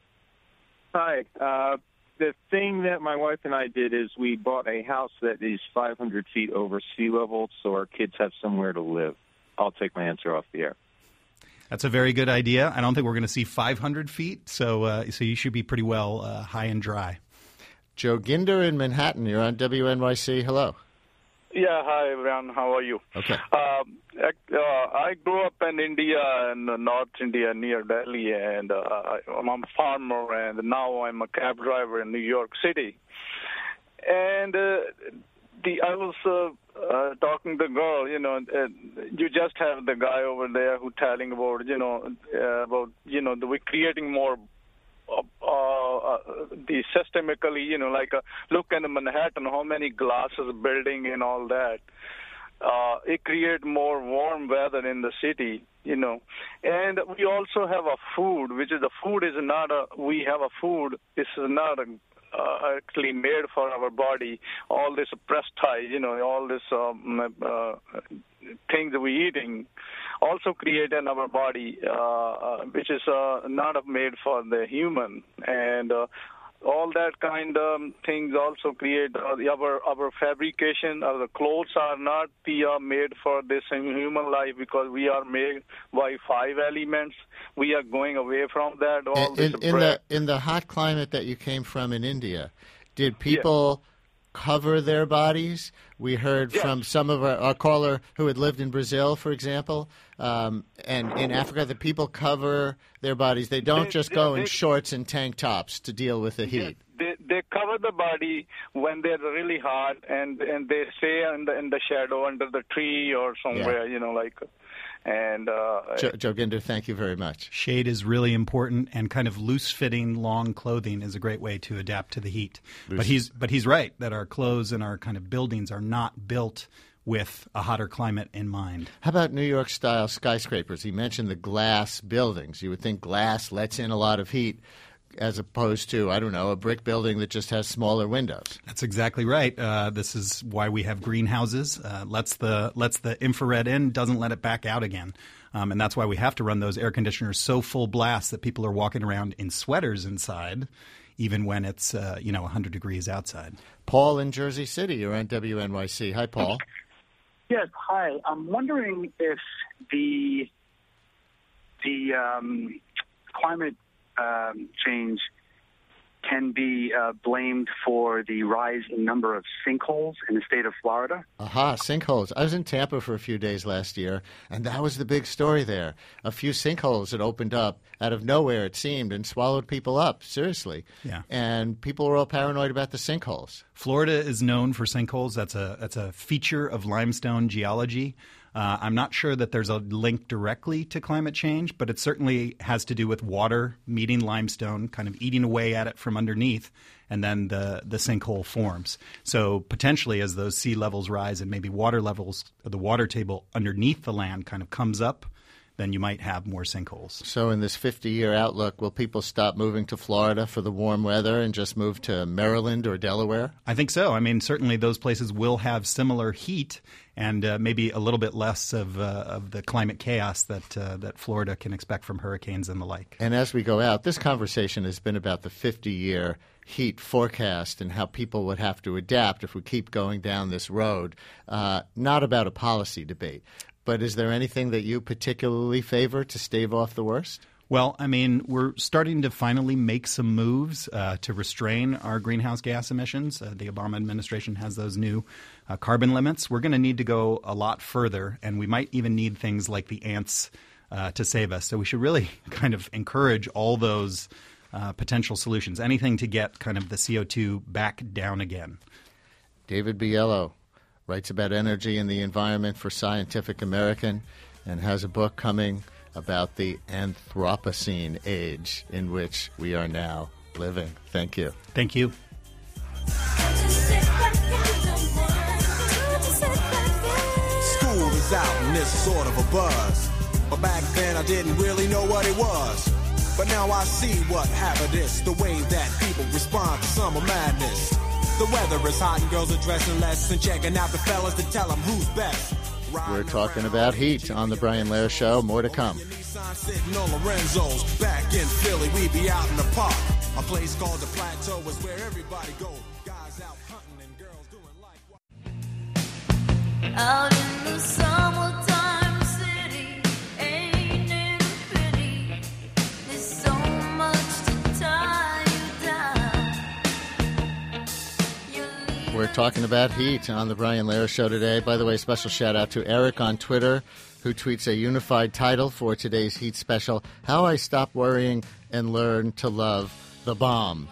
Speaker 20: Hi. Uh, the thing that my wife and I did is we bought a house that is five hundred feet over sea level so our kids have somewhere to live. I'll take my answer off the air.
Speaker 19: That's a very good idea. I don't think we're going to see five hundred feet, so uh, so you should be pretty well uh, high and dry.
Speaker 4: Joe Ginder in Manhattan, you're on W N Y C. Hello.
Speaker 21: Yeah, hi, everyone. How are you?
Speaker 4: Okay.
Speaker 21: Um, uh, I grew up in India, in North India, near Delhi, and uh, I'm a farmer, and now I'm a cab driver in New York City. And uh, the I was uh, uh, talking to the girl, you know, uh, you just have the guy over there who telling about, you know, uh, about, you know, the, we're creating more Uh, uh, the systemically, you know, like uh, look at Manhattan, how many glasses building and all that. Uh, it create more warm weather in the city, you know. And we also have a food, which is the food is not a, we have a food, this is not a, uh, actually made for our body. All this pesticides, you know, all this um, uh, things we're eating also create in our body, uh, which is uh, not made for the human. And uh, all that kind of things also create uh, our our fabrication. Our clothes are not the, uh, made for this human life because we are made by five elements. We are going away from that. All
Speaker 4: in,
Speaker 21: this
Speaker 4: in the in the hot climate that you came from in India, did people yeah. cover their bodies? We heard
Speaker 21: yes.
Speaker 4: from some of our, our caller who had lived in Brazil, for example, um, and in Africa, the people cover their bodies. They don't
Speaker 21: they,
Speaker 4: just
Speaker 21: they,
Speaker 4: go
Speaker 21: they,
Speaker 4: in shorts and tank tops to deal with the heat.
Speaker 21: They, they cover the body when they're really hot, and, and they stay in the, in the shadow under the tree or somewhere, yeah. you know, like... And uh,
Speaker 4: Joe, Joe Ginder, thank you very much.
Speaker 19: Shade is really important, and kind of loose-fitting, long clothing is a great way to adapt to the heat. Loose. But he's but he's right that our clothes and our kind of buildings are not built with a hotter climate in mind.
Speaker 4: How about New York-style skyscrapers? He mentioned the glass buildings. You would think glass lets in a lot of heat, as opposed to, I don't know, a brick building that just has smaller windows.
Speaker 19: That's exactly right. Uh, this is why we have greenhouses. Uh, lets the lets the infrared in, doesn't let it back out again. Um, and that's why we have to run those air conditioners so full blast that people are walking around in sweaters inside, even when it's, uh, you know, one hundred degrees outside.
Speaker 4: Paul in Jersey City, you're on W N Y C. Hi, Paul.
Speaker 22: Yes, hi. I'm wondering if the, the um, climate Um, change can be uh, blamed for the rise in number of sinkholes in the state of Florida.
Speaker 4: Aha, sinkholes. I was in Tampa for a few days last year, and that was the big story there. A few sinkholes that opened up out of nowhere, it seemed, and swallowed people up, seriously.
Speaker 19: Yeah.
Speaker 4: And people were all paranoid about the sinkholes.
Speaker 19: Florida is known for sinkholes. That's a, that's a feature of limestone geology. Uh, I'm not sure that there's a link directly to climate change, but it certainly has to do with water meeting limestone, kind of eating away at it from underneath, and then the, the sinkhole forms. So potentially as those sea levels rise and maybe water levels, the water table underneath the land kind of comes up, then you might have more sinkholes.
Speaker 4: So in this fifty-year outlook, will people stop moving to Florida for the warm weather and just move to Maryland or Delaware?
Speaker 19: I think so. I mean, certainly those places will have similar heat and uh, maybe a little bit less of uh, of the climate chaos that uh, that Florida can expect from hurricanes and the like.
Speaker 4: And as we go out, this conversation has been about the fifty-year heat forecast and how people would have to adapt if we keep going down this road, uh, not about a policy debate. But is there anything that you particularly favor to stave off the worst?
Speaker 19: Well, I mean, we're starting to finally make some moves uh, to restrain our greenhouse gas emissions. Uh, the Obama administration has those new uh, carbon limits. We're going to need to go a lot further, and we might even need things like the ants uh, to save us. So we should really kind of encourage all those uh, potential solutions, anything to get kind of the C O two back down again.
Speaker 4: David Biello writes about energy and the environment for Scientific American and has a book coming about the Anthropocene age in which we are now living. Thank you.
Speaker 19: Thank you.
Speaker 2: School is out and it's sort of a buzz. But back then I didn't really know what it was. But now I see what happened is the way that people respond to summer madness. The weather is hot and girls are dressing less and checking out the fellas to tell them who's best.
Speaker 4: We're talking about heat on the Brian Lehrer Show. More to come.
Speaker 2: Sitting on Lorenzo's back in Philly, we be out in the park. A place called the Plateau is where everybody goes. Guys out hunting and girls doing like
Speaker 5: out in the summertime city, ain't it pretty? There's so much to tie you down.
Speaker 4: We're talking about heat on the Brian Lehrer Show today. By the way, special shout out to Eric on Twitter, who tweets a unified title for today's Heat special, How I Stopped Worrying and Learned to Love the Bomb.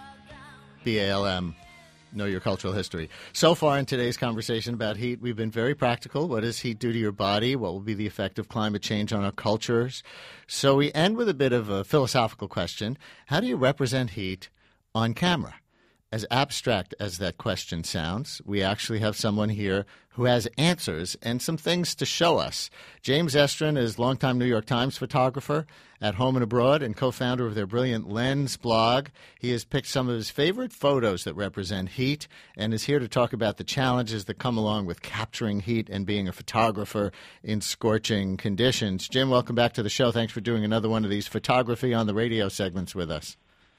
Speaker 4: B A L M. Know your cultural history. So far in today's conversation about heat, we've been very practical. What does heat do to your body? What will be the effect of climate change on our cultures? So we end with a bit of a philosophical question. How do you represent heat on camera? As abstract as that question sounds, we actually have someone here who has answers and some things to show us. James Estrin is longtime New York Times photographer at home and abroad and co-founder of their brilliant Lens blog. He has picked some of his favorite photos that represent heat and is here to talk about the challenges that come along with capturing heat and being a photographer in scorching conditions. Jim, welcome back to the show. Thanks for doing another one of these photography on the radio segments with us.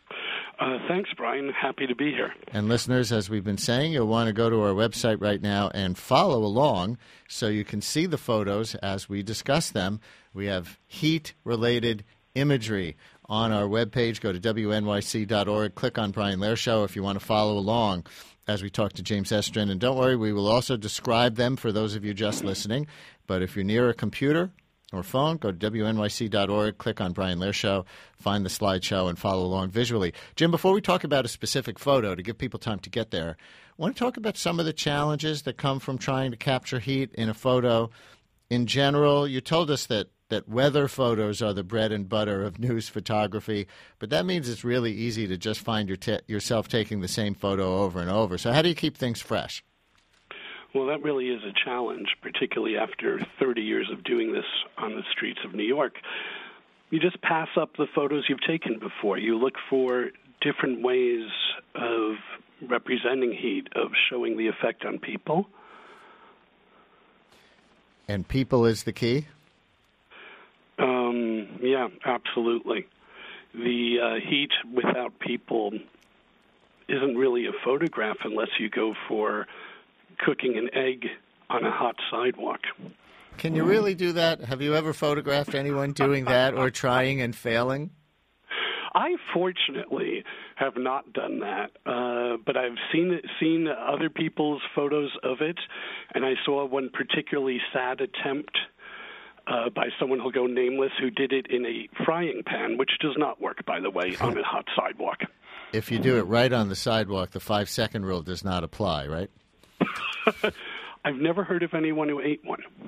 Speaker 23: Uh, thanks, Brian. Happy to be here.
Speaker 4: And listeners, as we've been saying, you'll want to go to our website right now and follow along so you can see the photos as we discuss them. We have heat-related imagery on our webpage. Go to W N Y C dot org. Click on Brian Lehrer Show if you want to follow along as we talk to James Estrin. And don't worry, we will also describe them for those of you just listening. But if you're near a computer or phone, go to W N Y C dot org, click on Brian Lehrer Show, find the slideshow, and follow along visually. Jim, before we talk about a specific photo, to give people time to get there, I want to talk about some of the challenges that come from trying to capture heat in a photo. In general, you told us that, that weather photos are the bread and butter of news photography, but that means it's really easy to just find your t- yourself taking the same photo over and over. So how do you keep things fresh?
Speaker 23: Well, that really is a challenge, particularly after thirty years of doing this on the streets of New York. You just pass up the photos you've taken before. You look for different ways of representing heat, of showing the effect on people.
Speaker 4: And people is the key?
Speaker 23: Um, yeah, absolutely. The uh, heat without people isn't really a photograph unless you go for cooking an egg on a hot sidewalk.
Speaker 4: Can you really do that? Have you ever photographed anyone doing that or trying and failing?
Speaker 23: I fortunately have not done that, uh, but I've seen seen other people's photos of it, and I saw one particularly sad attempt uh, by someone who'll go nameless who did it in a frying pan, which does not work, by the way, on a hot sidewalk.
Speaker 4: If you do it right on the sidewalk, the five-second rule does not apply, right?
Speaker 23: I've never heard of anyone who ate one.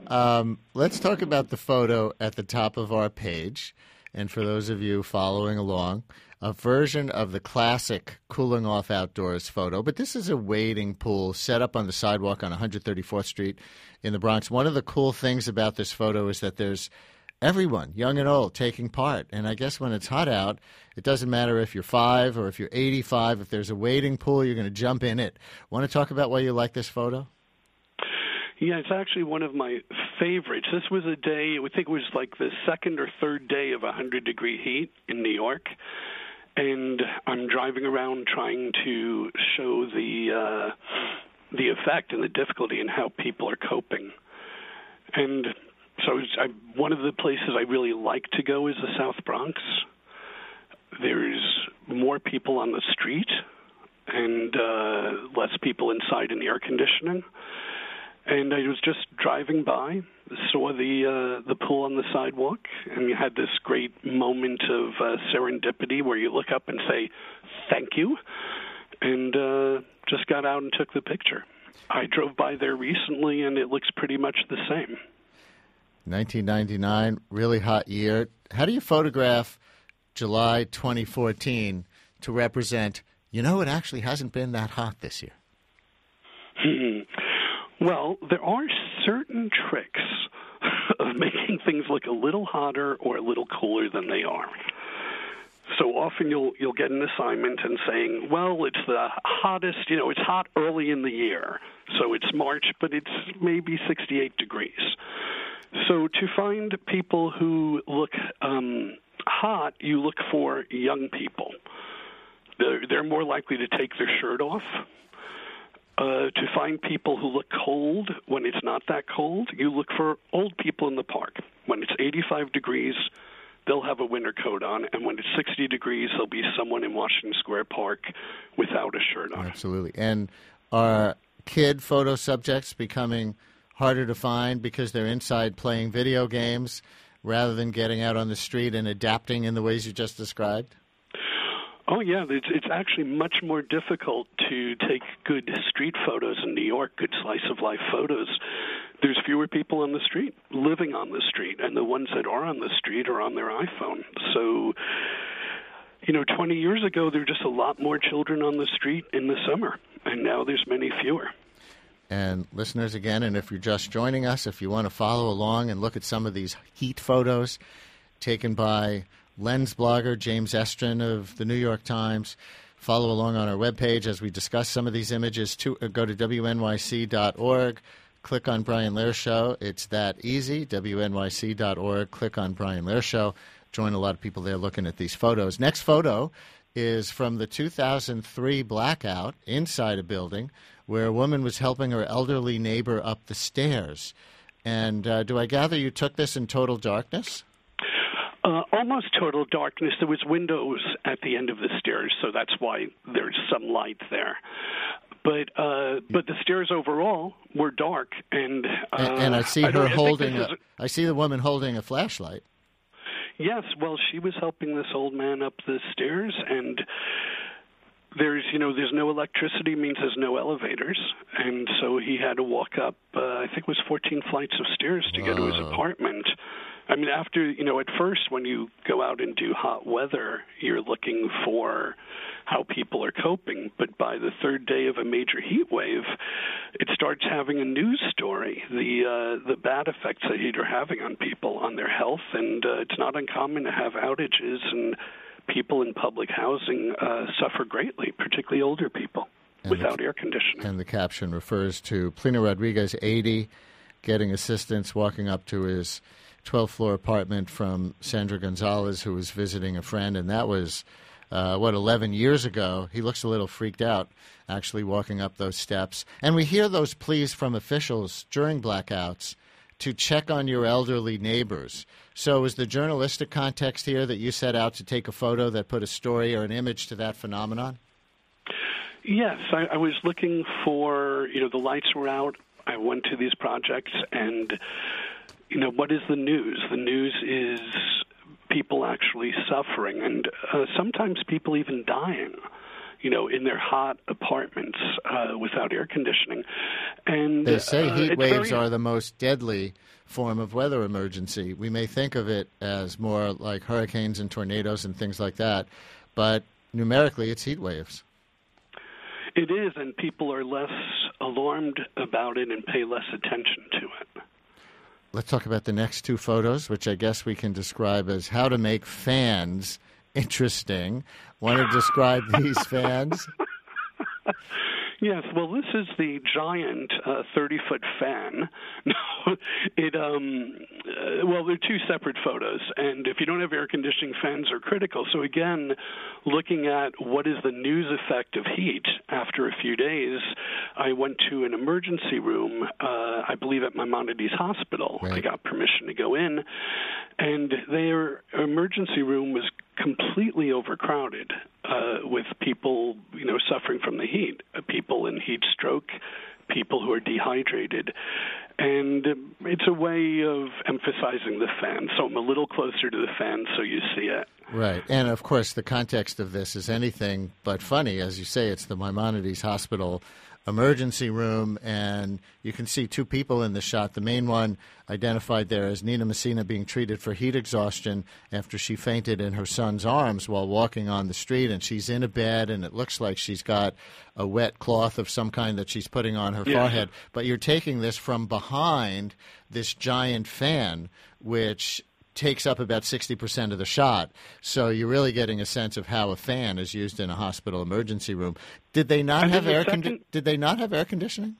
Speaker 4: Um, let's talk about the photo at the top of our page. And for those of you following along, a version of the classic cooling off outdoors photo. But this is a wading pool set up on the sidewalk on one hundred thirty-fourth Street in the Bronx. One of the cool things about this photo is that there's everyone, young and old, taking part. And I guess when it's hot out, it doesn't matter if you're five or if you're eighty-five. If there's a wading pool, you're going to jump in it. Want to talk about why you like this photo?
Speaker 23: Yeah, it's actually one of my favorites. This was a day, I think it was like the second or third day of one hundred degree heat in New York. And I'm driving around trying to show the uh, the effect and the difficulty in how people are coping. And so it's, I, one of the places I really like to go is the South Bronx. There's more people on the street and uh, less people inside in the air conditioning. And I was just driving by, saw the uh, the pool on the sidewalk, and you had this great moment of uh, serendipity where you look up and say, thank you, and uh, just got out and took the picture. I drove by there recently, and it looks pretty much the same.
Speaker 4: nineteen ninety-nine, really hot year. How do you photograph July twenty fourteen to represent, you know, it actually hasn't been that hot this year?
Speaker 23: Well, there are certain tricks of making things look a little hotter or a little cooler than they are. So often you'll you'll get an assignment and saying, well, it's the hottest, you know, it's hot early in the year, so it's March, but it's maybe sixty-eight degrees. So to find people who look um, hot, you look for young people. They're, they're more likely to take their shirt off. Uh, to find people who look cold when it's not that cold, you look for old people in the park. When it's eighty-five degrees, they'll have a winter coat on, and when it's sixty degrees, there'll be someone in Washington Square Park without a shirt on.
Speaker 4: Absolutely. And are kid photo subjects becoming harder to find because they're inside playing video games rather than getting out on the street and adapting in the ways you just described?
Speaker 23: Oh, yeah. It's, it's actually much more difficult to take good street photos in New York, good slice-of-life photos. There's fewer people on the street, living on the street, and the ones that are on the street are on their iPhone. So, you know, twenty years ago, there were just a lot more children on the street in the summer, and now there's many fewer.
Speaker 4: And listeners, again, and if you're just joining us, if you want to follow along and look at some of these heat photos taken by Lens blogger James Estrin of the New York Times. Follow along on our webpage as we discuss some of these images. To, uh, go to W N Y C dot org. Click on Brian Lehrer Show. It's that easy. W N Y C dot org. Click on Brian Lehrer Show. Join a lot of people there looking at these photos. Next photo is from the two thousand three blackout inside a building where a woman was helping her elderly neighbor up the stairs. And uh, do I gather you took this in total darkness?
Speaker 23: Uh, almost total darkness. There was windows at the end of the stairs, so that's why there's some light there. But uh, but the stairs overall were dark, and uh,
Speaker 4: and, and I see
Speaker 23: I
Speaker 4: her holding.
Speaker 23: a,
Speaker 4: A, I see the woman holding a flashlight.
Speaker 23: Yes, well, she was helping this old man up the stairs, and there's you know there's no electricity, means there's no elevators, and so he had to walk up. Uh, I think it was fourteen flights of stairs to
Speaker 4: Whoa.
Speaker 23: get to his apartment. I mean, after, you know, at first when you go out into hot weather, you're looking for how people are coping. But by the third day of a major heat wave, it starts having a news story, the uh, the bad effects that heat are having on people, on their health. And uh, it's not uncommon to have outages, and people in public housing uh, suffer greatly, particularly older people,
Speaker 4: and
Speaker 23: without
Speaker 4: the,
Speaker 23: air conditioning.
Speaker 4: And the caption refers to Plino Rodriguez, eighty, getting assistance, walking up to his twelfth floor apartment from Sandra Gonzalez, who was visiting a friend, and that was, uh, what, eleven years ago. He looks a little freaked out, actually walking up those steps. And we hear those pleas from officials during blackouts to check on your elderly neighbors. So is the journalistic context here that you set out to take a photo that put a story or an image to that phenomenon?
Speaker 23: Yes, I, I was looking for, you know, the lights were out. I went to these projects, and you know, what is the news? The news is people actually suffering, and uh, sometimes people even dying. you know, in their hot apartments uh, without air conditioning. And
Speaker 4: They say
Speaker 23: uh,
Speaker 4: heat
Speaker 23: it's
Speaker 4: waves
Speaker 23: very,
Speaker 4: are the most deadly form of weather emergency. We may think of it as more like hurricanes and tornadoes and things like that, but numerically it's heat waves.
Speaker 23: It is, and people are less alarmed about it and pay less attention to it.
Speaker 4: Let's talk about the next two photos, which I guess we can describe as how to make fans interesting. Want to describe these fans?
Speaker 23: Yes, well, this is the giant uh, thirty-foot fan. No, it um, uh, well, they're two separate photos, and if you don't have air conditioning, fans are critical. So again, looking at what is the news effect of heat after a few days, I went to an emergency room, uh, I believe at Maimonides Hospital. Right. I got permission to go in, and their emergency room was completely overcrowded uh, with people, you know, suffering from the heat, uh, people in heat stroke, people who are dehydrated. And uh, it's a way of emphasizing the fan. So I'm a little closer to the fan so you see it.
Speaker 4: Right. And, of course, the context of this is anything but funny. As you say, it's the Maimonides Hospital emergency room, and you can see two people in the shot. The main one identified there as Nina Messina being treated for heat exhaustion after she fainted in her son's arms while walking on the street, and she's in a bed, and it looks like she's got a wet cloth of some kind that she's putting on her
Speaker 23: Yes.
Speaker 4: forehead. But you're taking this from behind this giant fan, which takes up about sixty percent of the shot. So you're really getting a sense of how a fan is used in a hospital emergency room. Did they not
Speaker 23: And
Speaker 4: have
Speaker 23: then the
Speaker 4: air
Speaker 23: second-
Speaker 4: condi- Did they not have air conditioning?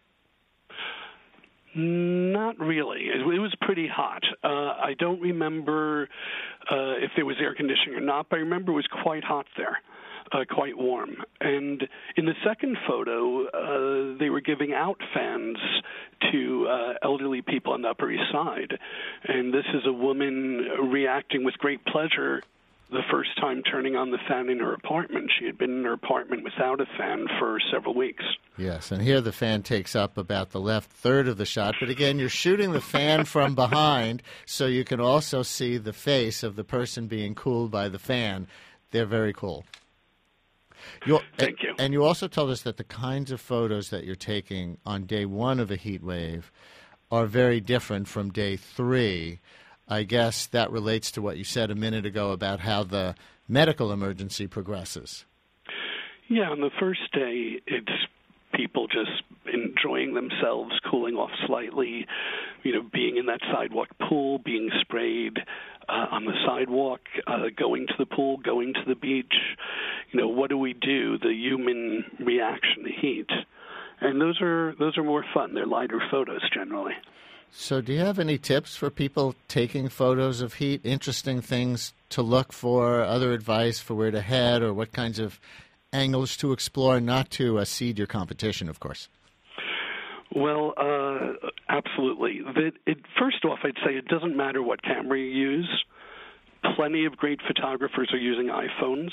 Speaker 23: Not really. It, it was pretty hot. Uh, I don't remember uh, if there was air conditioning or not, but I remember it was quite hot there. Uh, quite warm. And in the second photo, uh, they were giving out fans to uh, elderly people on the Upper East Side. And this is a woman reacting with great pleasure the first time turning on the fan in her apartment. She had been in her apartment without a fan for several weeks.
Speaker 4: Yes, and here the fan takes up about the left third of the shot. But again, you're shooting the fan from behind, so you can also see the face of the person being cooled by the fan. They're very cool. You're,
Speaker 23: Thank you.
Speaker 4: And you also told us that the kinds of photos that you're taking on day one of a heat wave are very different from day three. I guess that relates to what you said a minute ago about how the medical emergency progresses.
Speaker 23: Yeah, on the first day, it's people just enjoying themselves, cooling off slightly, you know, being in that sidewalk pool, being sprayed uh, on the sidewalk, uh, going to the pool, going to the beach. You know, what do we do? The human reaction to heat. And those are those are more fun. They're lighter photos generally.
Speaker 4: So do you have any tips for people taking photos of heat, interesting things to look for, other advice for where to head, or what kinds of angles to explore, not to uh, seed your competition, of course?
Speaker 23: Well, uh, absolutely. The, it, first off, I'd say it doesn't matter what camera you use. Plenty of great photographers are using iPhones.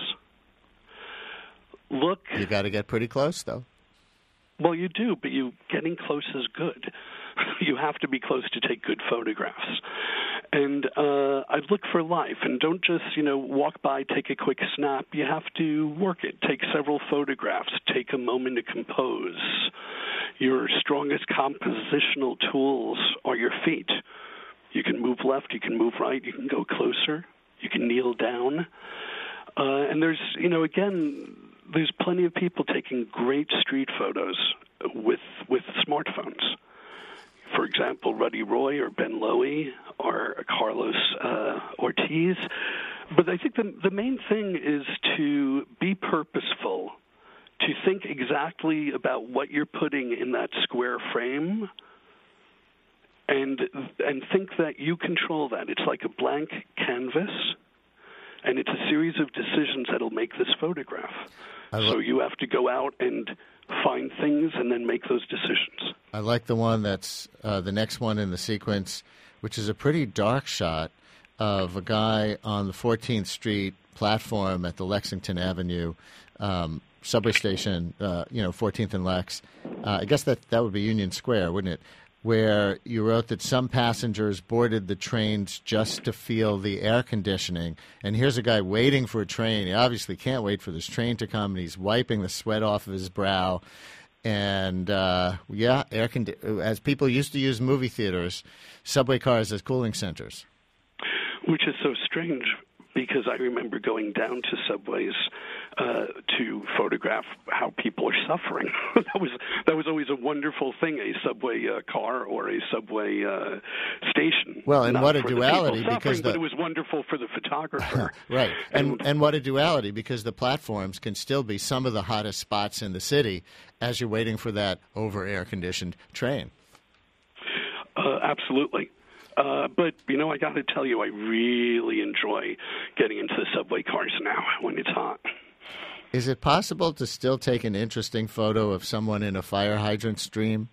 Speaker 23: Look.
Speaker 4: You got to get pretty close, though.
Speaker 23: Well, you do, but you getting close is good. You have to be close to take good photographs. And uh, I'd look for life, and don't just, you know, walk by, take a quick snap. You have to work it. Take several photographs. Take a moment to compose. Your strongest compositional tools are your feet. You can move left, you can move right, you can go closer, you can kneel down. Uh, and there's, you know, again, there's plenty of people taking great street photos with with smartphones. For example, Ruddy Roy or Ben Lowy or Carlos uh, Ortiz. But I think the, the main thing is to be purposeful, to think exactly about what you're putting in that square frame, and and think that you control that. It's like a blank canvas, and it's a series of decisions that'll make this photograph.
Speaker 4: Lo-
Speaker 23: so you have to go out and find things and then make those decisions.
Speaker 4: I like the one that's uh, the next one in the sequence, which is a pretty dark shot of a guy on the fourteenth Street platform at the Lexington Avenue um, subway station, uh, you know, fourteenth and Lex. Uh, I guess that, that would be Union Square, wouldn't it? where you wrote that some passengers boarded the trains just to feel the air conditioning. And here's a guy waiting for a train. He obviously can't wait for this train to come, and he's wiping the sweat off of his brow. And, uh, yeah, air condi- as people used to use movie theaters, subway cars as cooling centers.
Speaker 23: Which is so strange, because I remember going down to subways uh, to photograph how people are suffering. that was that was always a wonderful thing, a subway uh, car or a subway uh, station.
Speaker 4: Well, and
Speaker 23: Not
Speaker 4: what a
Speaker 23: for the
Speaker 4: duality,
Speaker 23: people
Speaker 4: because
Speaker 23: suffering,
Speaker 4: the-
Speaker 23: but it was wonderful for the photographer.
Speaker 4: Right. And, and what a duality, because the platforms can still be some of the hottest spots in the city as you're waiting for that over air-conditioned train.
Speaker 23: Uh, absolutely. Uh, but, you know, I got to tell you, I really enjoy getting into the subway cars now when it's hot.
Speaker 4: Is it possible to still take an interesting photo of someone in a fire hydrant stream?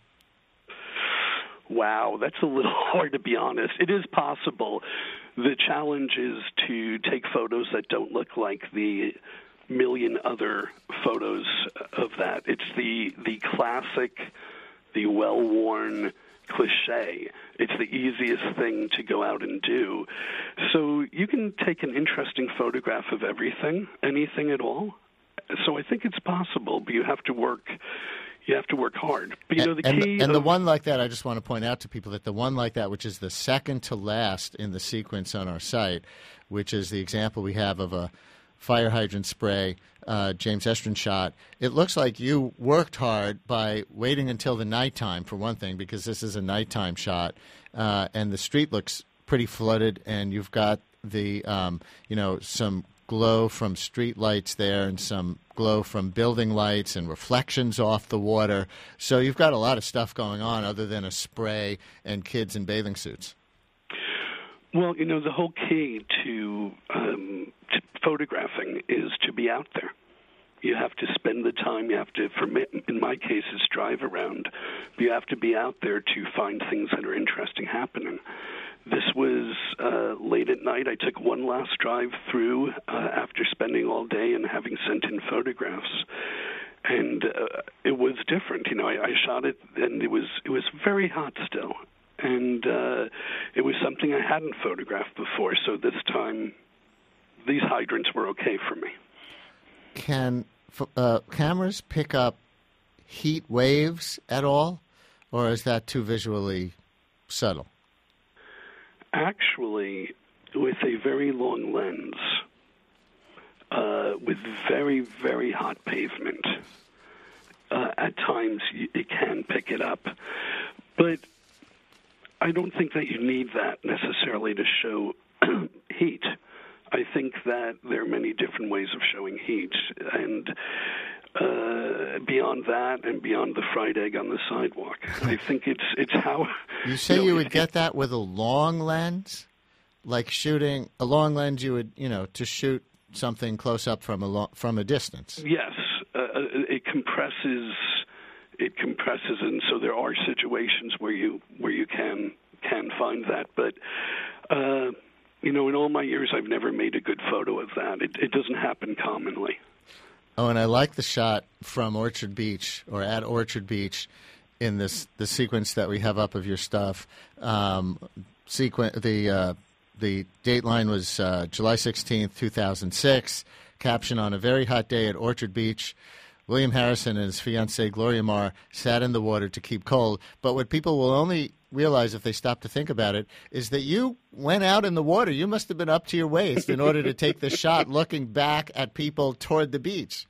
Speaker 23: Wow, that's a little hard, to be honest. It is possible. The challenge is to take photos that don't look like the million other photos of that. It's the the classic, the well-worn cliche. It's the easiest thing to go out and do. So you can take an interesting photograph of everything, anything at all. So I think it's possible, but you have to work. You have to work hard. But you know the
Speaker 4: and
Speaker 23: key.
Speaker 4: and
Speaker 23: of,
Speaker 4: the one like that, I just want to point out to people that the one like that, which is the second to last in the sequence on our site, which is the example we have of a fire hydrant spray uh, James Estrin shot, it looks like you worked hard by waiting until the nighttime, for one thing, because this is a nighttime shot, uh, and the street looks pretty flooded, and you've got the, um, you know, some glow from street lights there and some glow from building lights and reflections off the water. So you've got a lot of stuff going on other than a spray and kids in bathing suits.
Speaker 23: Well, you know, the whole key to, um, to photographing is to be out there. You have to spend the time. You have to, for me, in my case, it's drive around. You have to be out there to find things that are interesting happening. This was uh, late at night. I took one last drive through uh, after spending all day and having sent in photographs. And uh, it was different. You know, I, I shot it, and it was it was very hot still. And uh, it was something I hadn't photographed before, so this time these hydrants were okay for me.
Speaker 4: Can uh, cameras pick up heat waves at all, or is that too visually subtle?
Speaker 23: Actually, with a very long lens, uh, with very, very hot pavement, uh, at times it can pick it up. But I don't think that you need that necessarily to show heat. I think that there are many different ways of showing heat, and uh, beyond that and beyond the fried egg on the sidewalk, I think it's it's how...
Speaker 4: You say
Speaker 23: you, know,
Speaker 4: you would get that with a long lens? Like shooting a long lens, you would, you know, to shoot something close up from a lo- from a distance.
Speaker 23: Yes, uh, it compresses... It compresses, and so there are situations where you where you can can find that. But uh, you know, in all my years, I've never made a good photo of that. It, it doesn't happen commonly.
Speaker 4: Oh, and I like the shot from Orchard Beach or at Orchard Beach in this the sequence that we have up of your stuff. Um, sequen- the uh, the date line was uh, July sixteenth, two thousand six. Caption: on a very hot day at Orchard Beach, William Harrison and his fiancée Gloria Marr sat in the water to keep cold. But what people will only realize if they stop to think about it is that you went out in the water. You must have been up to your waist in order to take the shot looking back at people toward the beach.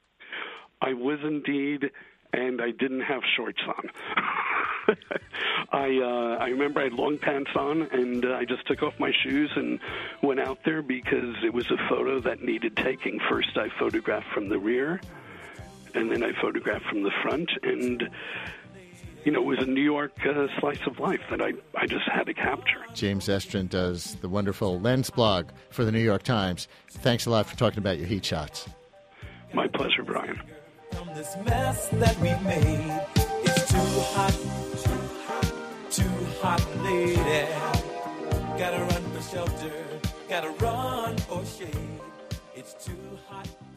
Speaker 23: I was indeed, and I didn't have shorts on. I uh, I remember I had long pants on, and uh, I just took off my shoes and went out there because it was a photo that needed taking. First, I photographed from the rear, and then I photographed from the front, and, you know, it was a New York uh, slice of life that I, I just had to capture.
Speaker 4: James Estrin does the wonderful Lens blog for the New York Times. Thanks a lot for talking about your heat shots.
Speaker 23: My pleasure, Brian.
Speaker 2: From this mess that we made, it's too hot, too hot, too hot, lady. Gotta run for shelter, gotta run for shade. It's too hot.